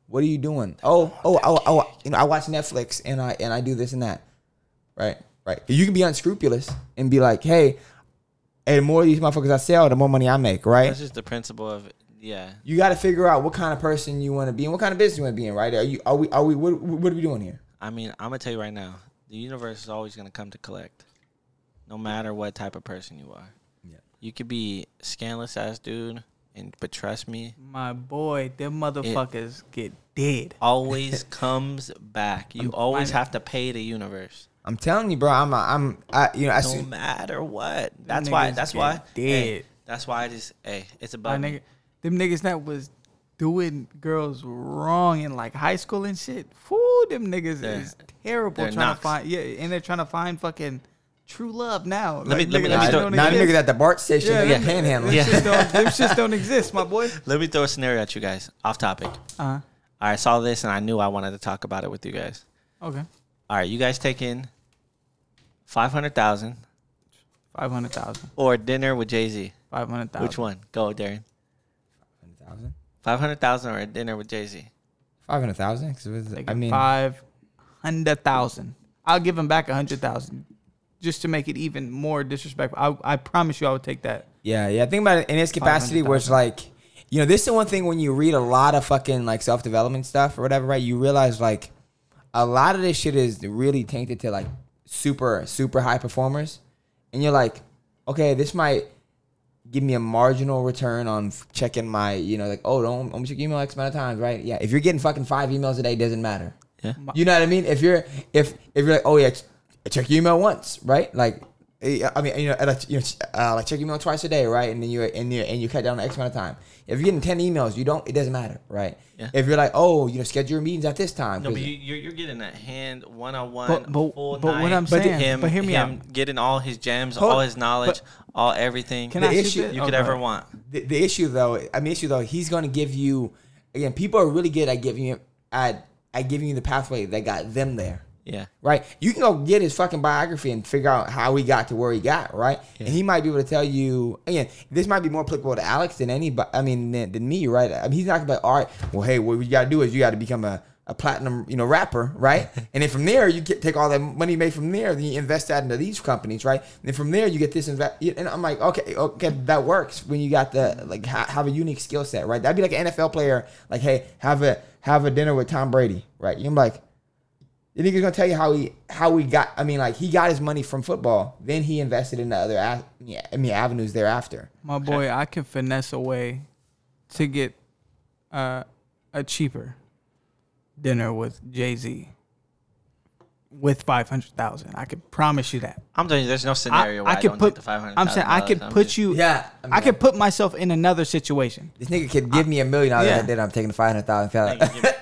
What are you doing? Oh, oh, oh, oh, you know, I watch Netflix and I and I do this and that. Right, right. You can be unscrupulous and be like, hey, hey, the more of these motherfuckers I sell, the more money I make, right? That's just the principle of it. Yeah. You got to figure out what kind of person you want to be and what kind of business you want to be in, right? Are you? Are we? Are we? What, what are we doing here? I mean, I'm gonna tell you right now, the universe is always gonna come to collect, no matter what type of person you are. Yeah. You could be scandalous ass dude, and but trust me, My boy, them motherfuckers get dead. always comes back. You always fine. have to pay the universe, I'm telling you, bro. I'm. I'm. I, you know. I no see. matter what. That's why. niggas That's get why. dead. Hey, that's why I just. Hey, it's My about me. nigga, them niggas that was doing girls wrong in like high school and shit. Whoo, them niggas They're- is terrible they're trying knocks. to find. Yeah, and they're trying to find fucking true love now. Let me- Like, let me- niggas let me that throw- don't Not exist. niggas at the BART station. Yeah, Yeah, them- panhandling. Them, Yeah. shits don't, them shits don't exist, my boy. Let me throw a scenario at you guys. Off topic. Uh, I saw this and I knew I wanted to talk about it with you guys. okay. All right, you guys taking five hundred thousand Five hundred thousand. or dinner with Jay Z? Five hundred thousand. Which one? Go, Darren. Five hundred thousand. Five hundred thousand or a dinner with Jay Z? Five hundred thousand. I mean, five hundred thousand. I'll give him back a hundred thousand, just to make it even more disrespectful. I, I promise you, I would take that. yeah, yeah. Think about it in its capacity, where it's like, you know, this is the one thing when you read a lot of fucking like self development stuff or whatever, right? You realize like a lot of this shit is really tainted to like super super high performers, and you're like, okay, this might give me a marginal return on f- checking my, you know, like, oh, don't only check your email X amount of times, right? Yeah, if you're getting fucking five emails a day, it doesn't matter. Yeah. You know what I mean? If you're if if you're like, oh yeah, ch- check your email once, right? Like, eh, I mean, you know, like, you know, uh, like check your email twice a day, right? And then you and you and you cut down X amount of time. If you're getting ten emails, you don't. It doesn't matter, right? Yeah. If you're like, oh, you know, schedule your meetings at this time. No, 'cause- but you, you're, you're getting that hand one on one, But- but- full but night. what I'm But saying, him, but hear me him out. getting all his gems, Hold- all his knowledge, all everything Can The I issue- shoot that? you could Okay. ever want. the, the issue though, I mean, issue though, he's going to give you again. People are really good at giving you at at giving you the pathway that got them there. Yeah. Right? You can go get his fucking biography and figure out how he got to where he got, right? Yeah. And he might be able to tell you, again, this might be more applicable to Alex than anybody, I mean, than, than me, right? I mean, he's not going to be like, all right, well, hey, what you got to do is you got to become a, a platinum, you know, rapper, right? And then from there, you get take all that money you made from there, then you invest that into these companies, right? And then from there, you get this invest. And I'm like, okay, okay, that works when you got the, like, ha- have a unique skill set, right? That'd be like an N F L player, like, hey, have a have a dinner with Tom Brady, right? You're like, the nigga's gonna tell you how he how he got. I mean, like he got his money from football, then he invested in the other, a- yeah, I mean, avenues thereafter. My boy, I can finesse a way to get uh, a cheaper dinner with Jay-Z with five hundred thousand. I can promise you that. I'm telling you, there's no scenario where I, could don't put. take the five hundred. I'm saying I could put you. Yeah, I mean, I could put myself in another situation. This nigga could give me a million dollars. Yeah. I did. I'm taking the five hundred thousand.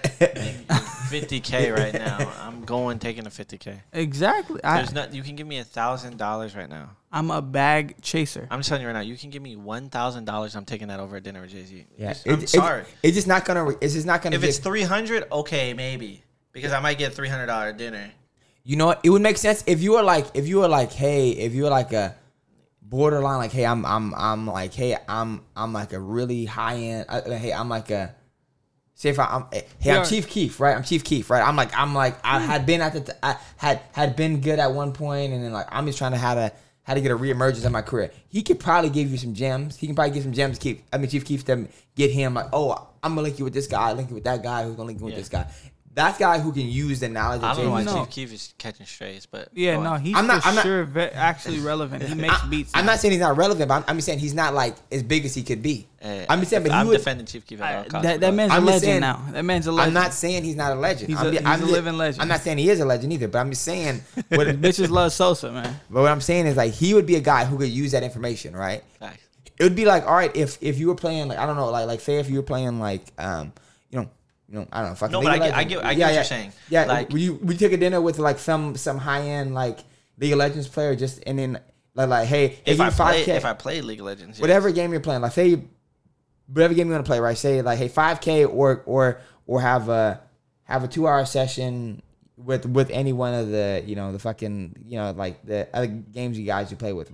fifty K right now. I'm going taking a fifty K. Exactly. I, There's not. You can give me a thousand dollars right now. I'm a bag chaser. I'm just telling you right now. You can give me one thousand dollars. I'm taking that over a dinner with Jay Z. Yeah, I'm it- sorry. It, it's just not gonna. It's just not gonna. If give, it's three hundred, okay, maybe because I might get a three hundred dollar dinner. you know what? It would make sense if you were like, if you were like, hey, if you were like a borderline, like, hey, I'm, I'm, I'm like, hey, I'm, I'm like a really high end. Uh, hey, I'm like a. Say if I, I'm, hey, Yeah. I'm Chief Keef, right? I'm Chief Keef, right? I'm like, I'm like, I had been at the, t- I had had been good at one point, and then like, I'm just trying to how to how to get a reemergence in my career. He could probably give you some gems. He can probably give some gems. Keep, I mean, Chief Keef to get him like, oh, I'm gonna link you with this guy, link you with that guy, who's gonna link you with Yeah. this guy. That guy who can use the knowledge I of don't know why Jay-Z. No. Chief Keef is catching strays, but Yeah, go no, on. he's I'm not- for I'm not- sure ve- actually relevant. He makes I, beats. I'm now. not saying he's not relevant, but I'm, I'm just saying he's not like as big as he could be. Hey, I'm just saying, but he I'm would, defending Chief Keef at all I- costs. that, that but- man's a I'm just legend saying- now. That man's a legend. I'm not saying he's not a legend. He's I'm a- ju- he's I'm a ju- living legend. I'm not saying he is a legend either, but I'm just saying. What, Bitches love Sosa, man. but what I'm saying is like he would be a guy who could use that information, right? Facts. It would be like, all right, if if you were playing like I don't know, like like say if you were playing like um you know. You know, I don't know. Fucking No, League but of I get- I Legends. get- I get yeah, what yeah. you're saying. Yeah, Like- we we took a dinner with like some some high end like League of Legends player, just and then like like hey, If give I you play, five K. if I play League of Legends, yes. Whatever game you're playing, like say whatever game you want to play, right? Say like hey five K or or or have a have a two hour session with with any one of the you know the fucking you know like the other games you guys you play with, right?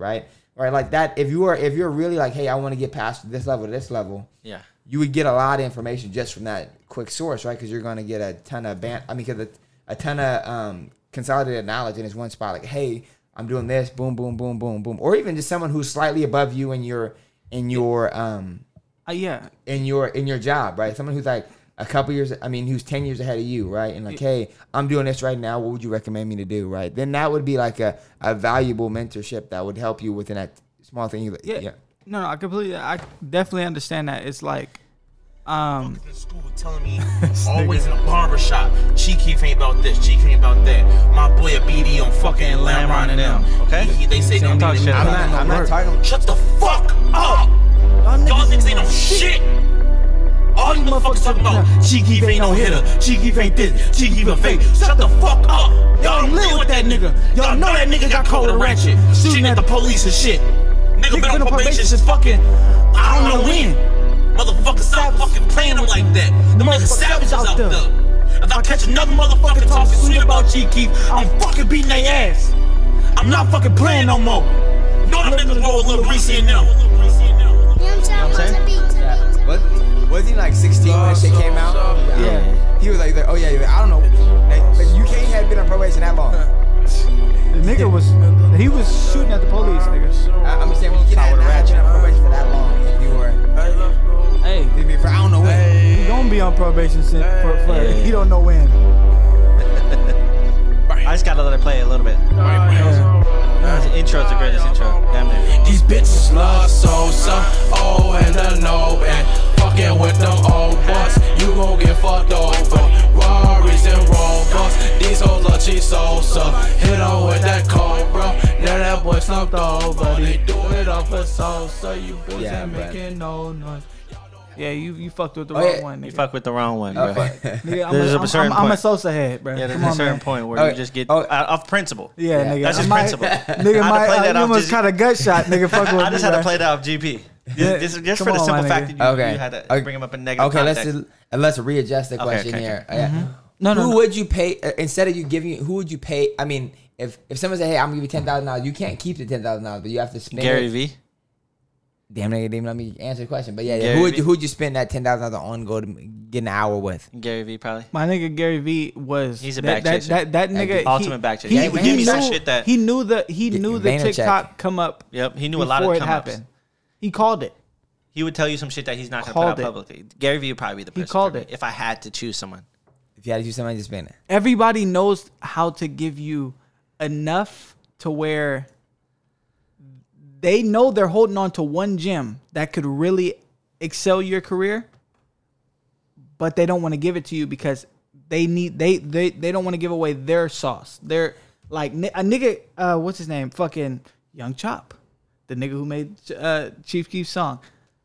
right? Like that. If you are, if you're really like, hey, I want to get past this level to this level, Yeah. you would get a lot of information just from that quick source, right? Because you're going to get a ton of ban. I mean, because a, a ton of um, consolidated knowledge in this one spot. Like, hey, I'm doing this, boom, boom, boom, boom, boom, or even just someone who's slightly above you in your in your um Uh, yeah. in your in your job, right? Someone who's like a couple years, I mean, who's ten years ahead of you, right? And like, hey, I'm doing this right now. What would you recommend me to do, right? Then that would be like a, a valuable mentorship that would help you within that small thing. You, Yeah. yeah. No, no, I completely, I definitely understand that. It's like, um, in school telling me always in a barber shop. She keep ain't about this, she ain't about that. My boy a B D on fucking Lamron and them. Okay. He, they say don't talk need shit to- I'm not, I'm not talking. Shut the fuck up! Y'all niggas ain't no shit! All you motherfuckers talking about Cheeky ain't no hitter, Cheeky ain't this, Cheeky ain't fake. Shut the fuck up! Y'all don't live with that nigga. Y'all know that nigga got cold and ratchet, shooting at the police and shit. Nigga been on probation since fucking I don't know when. Motherfucker, stop fucking playing them like that. The niggas savages out there. If I catch another motherfucker talking sweet about Cheeky, I'm fucking beating their ass. I'm not fucking playing no more. You know them niggas roll a little greasy in them. Was, was he like sixteen when that shit came out? Yeah. He was like, oh yeah, I don't know. Like, but you can't have been on probation that long. the nigga was, he was shooting at the police, nigga. I, I'm saying you can't have been on probation for that long if you were. Hey, I mean, for I don't know when. you gonna be on probation since, for, for Hey. you don't know when. I just gotta let it play a little bit. The intro's the greatest intro. Damn near. These bitches love Sosa, oh and I know and fucking with them old boys, you gon' get fucked over. Rarries and Rovers, these hoes love cheese Sosa. Hit on with that Cobra, now that boy slumped over. They do it off for Sosa, you bitches Yeah, ain't but- making no noise. Yeah, you, you fucked with the Oh, wrong yeah. one, nigga. You fuck with the wrong one, Oh, bro. fuck. Nigga, I'm, There's a, a I'm, certain I'm, I'm a point. Sosa head, bro. Yeah, there's Come a on, certain man. point where Oh, you just get oh. out of principle. Yeah, Yeah. nigga. That's just I might- principle. Nigga, I had to my, play uh, that you off almost G- kind of gut shot, nigga. Fuck with I me, just had bro. to play that off G P. Yeah. Just, just Come for the on, simple my fact nigga. that you, Okay. you had to Okay. bring him up in negative Okay, let's context. uh, let's readjust the Okay, question okay, here. okay. Uh, yeah. Mm-hmm. No, no, Who no. would you pay uh, instead of you giving? Who would you pay? I mean, if if someone said, "Hey, I'm gonna give you ten thousand dollars," you can't keep the ten thousand dollars, but you have to spend Gary it. V. Damn, nigga, didn't even let me answer the question. But yeah, yeah. Gary Who would V. you who would you spend that ten thousand dollars on go to get an hour with? Gary V. Probably. My nigga Gary V was He's a that, back that, chaser. that, that nigga he- Ultimate back chaser. He, Yeah, he, he gives me knew, some shit that- he knew the he Get- knew the Vaynerchuk. TikTok come up. Yep, he knew a lot before of it come ups. happened. He called it. He would tell you some shit that he's not gonna Called put it. out publicly. Gary V would probably be the He person. called for me it. if I had to choose someone. If you had to choose somebody to spend it, Everybody knows how to give you enough to where they know they're holding on to one gem that could really excel your career, but they don't want to give it to you because they need they they, they don't want to give away their sauce. They're like ni- a nigga, uh, what's his name? Fucking Young Chop, the nigga who made uh, Chief Keef's song.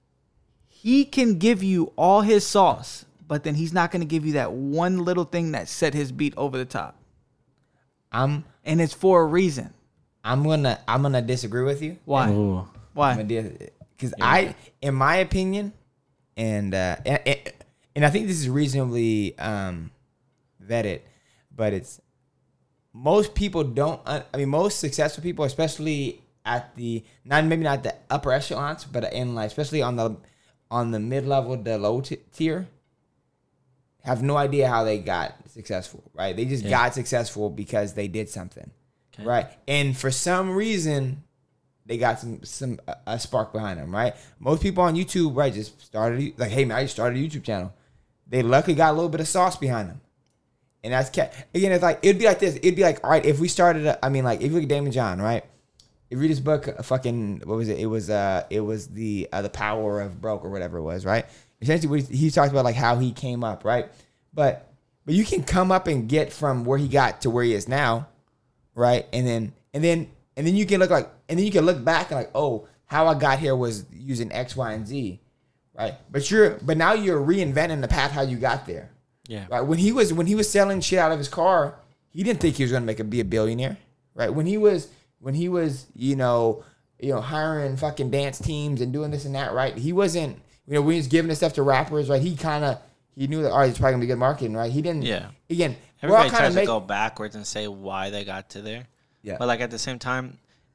He can give you all his sauce, but then he's not going to give you that one little thing that set his beat over the top, I'm and it's for a reason. I'm gonna I'm gonna disagree with you. Why? Why? Because I, in my opinion, and, uh, and and and I think this is reasonably um, vetted, but it's most people don't. Uh, I mean, most successful people, especially at the not maybe not the upper echelons, but in like especially on the on the mid level, the low t- tier, have no idea how they got successful. Right? They just Yeah. got successful because they did something. Okay. Right? And for some reason, they got some some a, a spark behind them. Right? Most people on YouTube, right, just started like, hey man, I just started a YouTube channel. They luckily got a little bit of sauce behind them. And that's ca- again, it's like it'd be like this. It'd be like, all right, if we started, a, I mean, like if you look at Damon John, right? If you read his book, uh, fucking, what was it? It was, uh, it was the uh, the Power of Broke or whatever it was, right? Essentially, what he, he talks about like how he came up, right? But but you can come up and get from where he got to where he is now, right? And then and then and then you can look like, and then you can look back and like, oh, how I got here was using X, Y, and Z, right? But you're, but now you're reinventing the path how you got there. Yeah. Right. When he was when he was selling shit out of his car, he didn't think he was gonna make a be a billionaire. Right. When he was when he was, you know, you know, hiring fucking dance teams and doing this and that, right? He wasn't, you know, when he was giving this stuff to rappers, right? He kinda he knew that all right, it's probably gonna be good marketing, right? He didn't Yeah. again, we're all Everybody kind tries of to make go backwards and say why they got to there. Yeah. But like at the same time,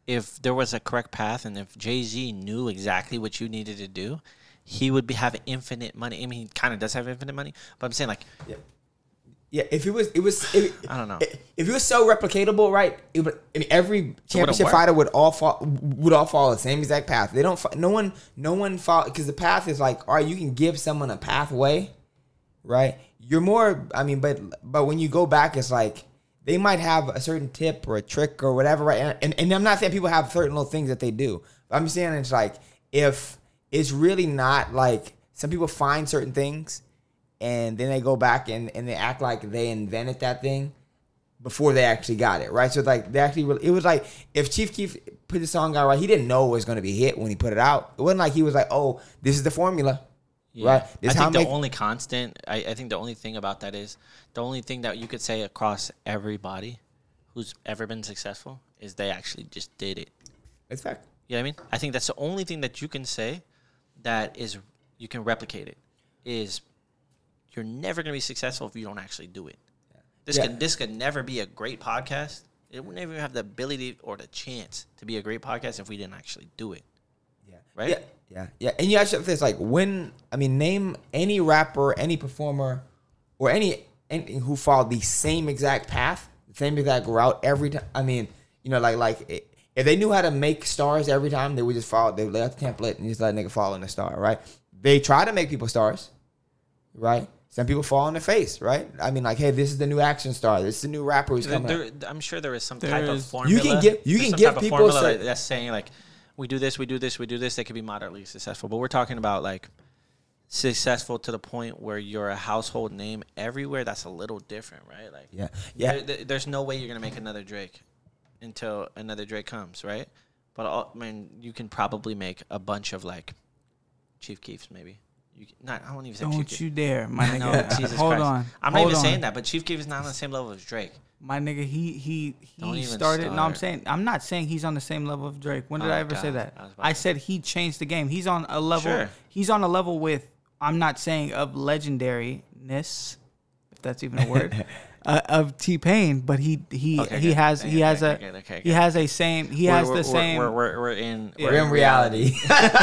if there was a correct path and if Jay-Z knew exactly what you needed to do, he would be having infinite money. I mean, he kind of does have infinite money, but I'm saying like, yeah, yeah. If it was, it was. It, I don't know. If it was so replicatable, right? It would, I mean, every championship fighter would all fall would all follow the same exact path. They don't. No one. No one follow because the path is like, all right, you can give someone a pathway, right? You're more. I mean, but but when you go back, it's like they might have a certain tip or a trick or whatever, right? And and, and I'm not saying people have certain little things that they do. But I'm saying it's like if it's really not like some people find certain things and then they go back and, and they act like they invented that thing before they actually got it, right? So like they actually really, it was like if Chief Keef put the song out right, he didn't know it was going to be a hit when he put it out. It wasn't like he was like, oh, this is the formula, yeah. right? This I how think the make- only constant, I, I think the only thing about that is the only thing that you could say across everybody who's ever been successful is they actually just did it. It's fact. You know what I mean? I think that's the only thing that you can say that is you can replicate it is you're never going to be successful if you don't actually do it. Yeah. This yeah. could this could never be a great podcast. It would never have the ability or the chance to be a great podcast if we didn't actually do it. Yeah. Right? Yeah. Yeah. Yeah. And you actually have this like when I mean name any rapper, any performer, or any, any who followed the same exact path, the same exact route every time. I mean, you know, like like it, if they knew how to make stars every time, they would just follow. They would lay out the template and just let a nigga fall in the star, right? They try to make people stars, right? Some people fall in the face, right? I mean, like, hey, this is the new action star. This is the new rapper who's coming. There, up. I'm sure there is some There type of is- formula. You can get you There's can some give type of people formula certain- that- that's saying like we do this, we do this, we do this. They could be moderately successful, but we're talking about like successful to the point where you're a household name everywhere. That's a little different, right? Like, yeah, yeah. there- there- there's no way you're gonna make another Drake until another Drake comes, right? But all, I mean, you can probably make a bunch of like Chief Keefs, maybe. You can, not, I won't even say Chief Don't Keef. you dare, my nigga. No, Jesus Hold Christ. on. I'm not Hold even on. saying that, but Chief Keef is not on the same level as Drake. My nigga, he he Don't he even started. No, I'm start. saying I'm not saying he's on the same level of Drake. When did Oh, I ever say God. that? I was about I to- said he changed the game. He's on a level. Sure. He's on a level with. I'm not saying of legendariness, if that's even a word, uh, of T-Pain, but he he Okay, he good. has he Okay, has okay, a okay, okay, he okay. has a same he We're- has we're, the we're, same. We're, we're, we're in. We're in reality.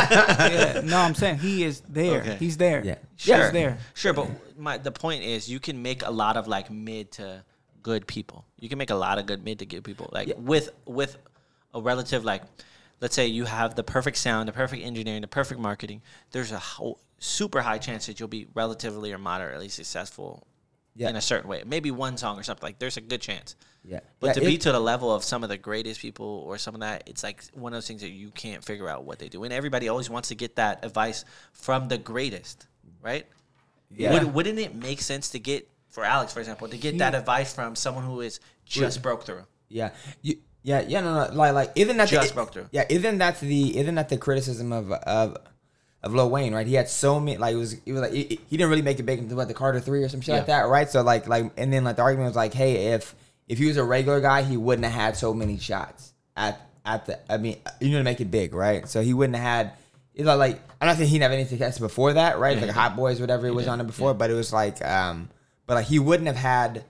yeah, no, I'm saying he is there. Okay. He's there. Yeah. Sure, He's there. Sure, but my the point is, you can make a lot of like mid to good people. You can make a lot of good mid to good people, like Yeah. with with a relative like, let's say you have the perfect sound, the perfect engineering, the perfect marketing. There's a whole, super high chance that you'll be relatively or moderately successful Yeah. in a certain way. Maybe one song or something. Like there's a good chance. Yeah. But Yeah, to be it- to the level of some of the greatest people or some of that, it's like one of those things that you can't figure out what they do. And everybody always wants to get that advice from the greatest, right? Yeah. Would, wouldn't it make sense to get, for Alex, for example, to get that advice from someone who is just broke through? Yeah, you, yeah, yeah. No, no. Like, like isn't that Just the, broke through. Yeah, isn't that the isn't that the criticism of of of Lil Wayne, right? He had so many, like it was, it was like he, he didn't really make it big until what, the Carter Three or some shit like Yeah. that, right? So like, like, and then like the argument was like, hey, if if he was a regular guy, he wouldn't have had so many shots at at the. I mean, you know, to make it big, right? So he wouldn't have had. It's like, like I'm not saying he didn't have any success before that, right? Yeah. Like Hot Boys, whatever it was on it before, but it was like, um, but like he wouldn't have had.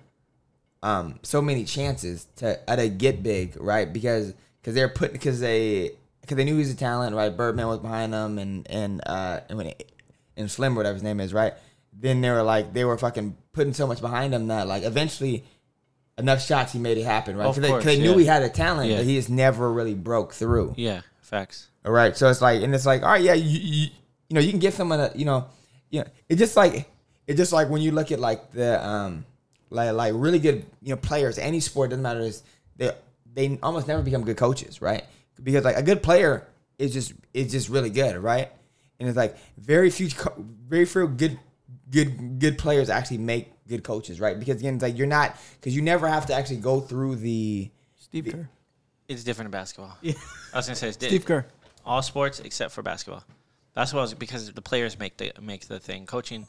Um, so many chances to uh, to get big, right? Because because they're putting because they because they knew he was a talent, right? Birdman was behind them, and and uh and when it, and Slim, whatever his name is, right? Then they were like they were fucking putting so much behind him that like eventually enough shots he made it happen, right? Of Because they, 'cause course, they knew yeah. he had a talent, Yeah. but he just never really broke through. Yeah, facts. All right, so it's like, and it's like, all right, yeah, you you, you know, you can give someone a, you know, you know, it's just like it's just like when you look at like the um. Like, like really good, you know, players. Any sport doesn't matter. Is they they almost never become good coaches, right? Because like a good player is just is just really good, right? And it's like very few, co- very few good, good, good players actually make good coaches, right? Because again, it's like you're not because you never have to actually go through the. Steve Kerr. It's different in basketball. Yeah. I was gonna say it's di- Steve Kerr. all sports except for basketball. Basketball is because the players make the make the thing. Coaching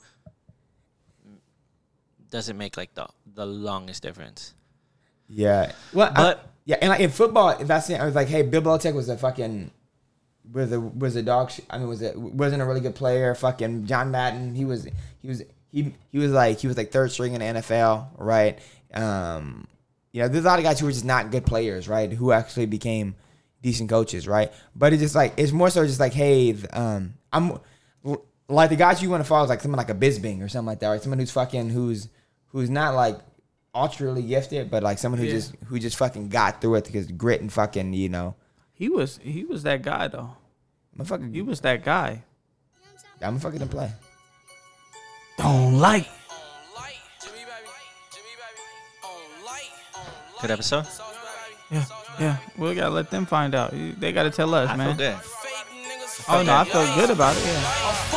doesn't make like the the longest difference. Yeah, well, But- I, yeah, and like in football, that's it. I was like, hey, Bill Belichick was a fucking was a was a dog. Sh- I mean, was a wasn't a really good player. Fucking John Madden, he was he was he he was like he was like third string in the N F L, right? Um, you know, there's a lot of guys who were just not good players, right? Who actually became decent coaches, right? But it's just like it's more so just like, hey, um, I'm like the guys you want to follow is like someone like a Bisping or something like that, right? Someone who's fucking who's who's not like ultra gifted, but like someone who Yeah. just who just fucking got through it because grit and fucking you know, He was he was that guy though. motherfucker. He was that guy. I'm gonna fucking play. Don't like. Good episode. Yeah, yeah. We gotta let them find out. They gotta tell us, I man. feel good. Oh no, I felt good about it. Yeah.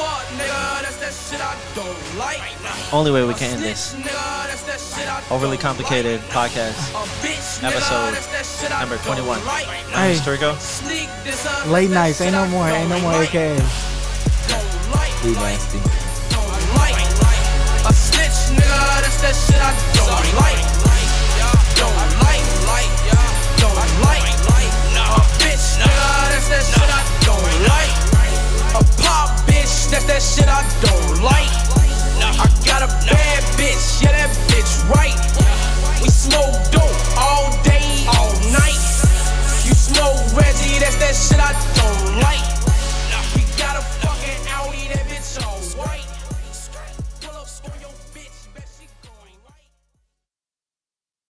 Only way we can end this overly complicated podcast episode number twenty-one. Hey. Mister Rico. Late nights, ain't no more, ain't no more A K As. Be nasty. A snitch, nigga, that's that shit I don't like. Don't like, don't like, a bitch,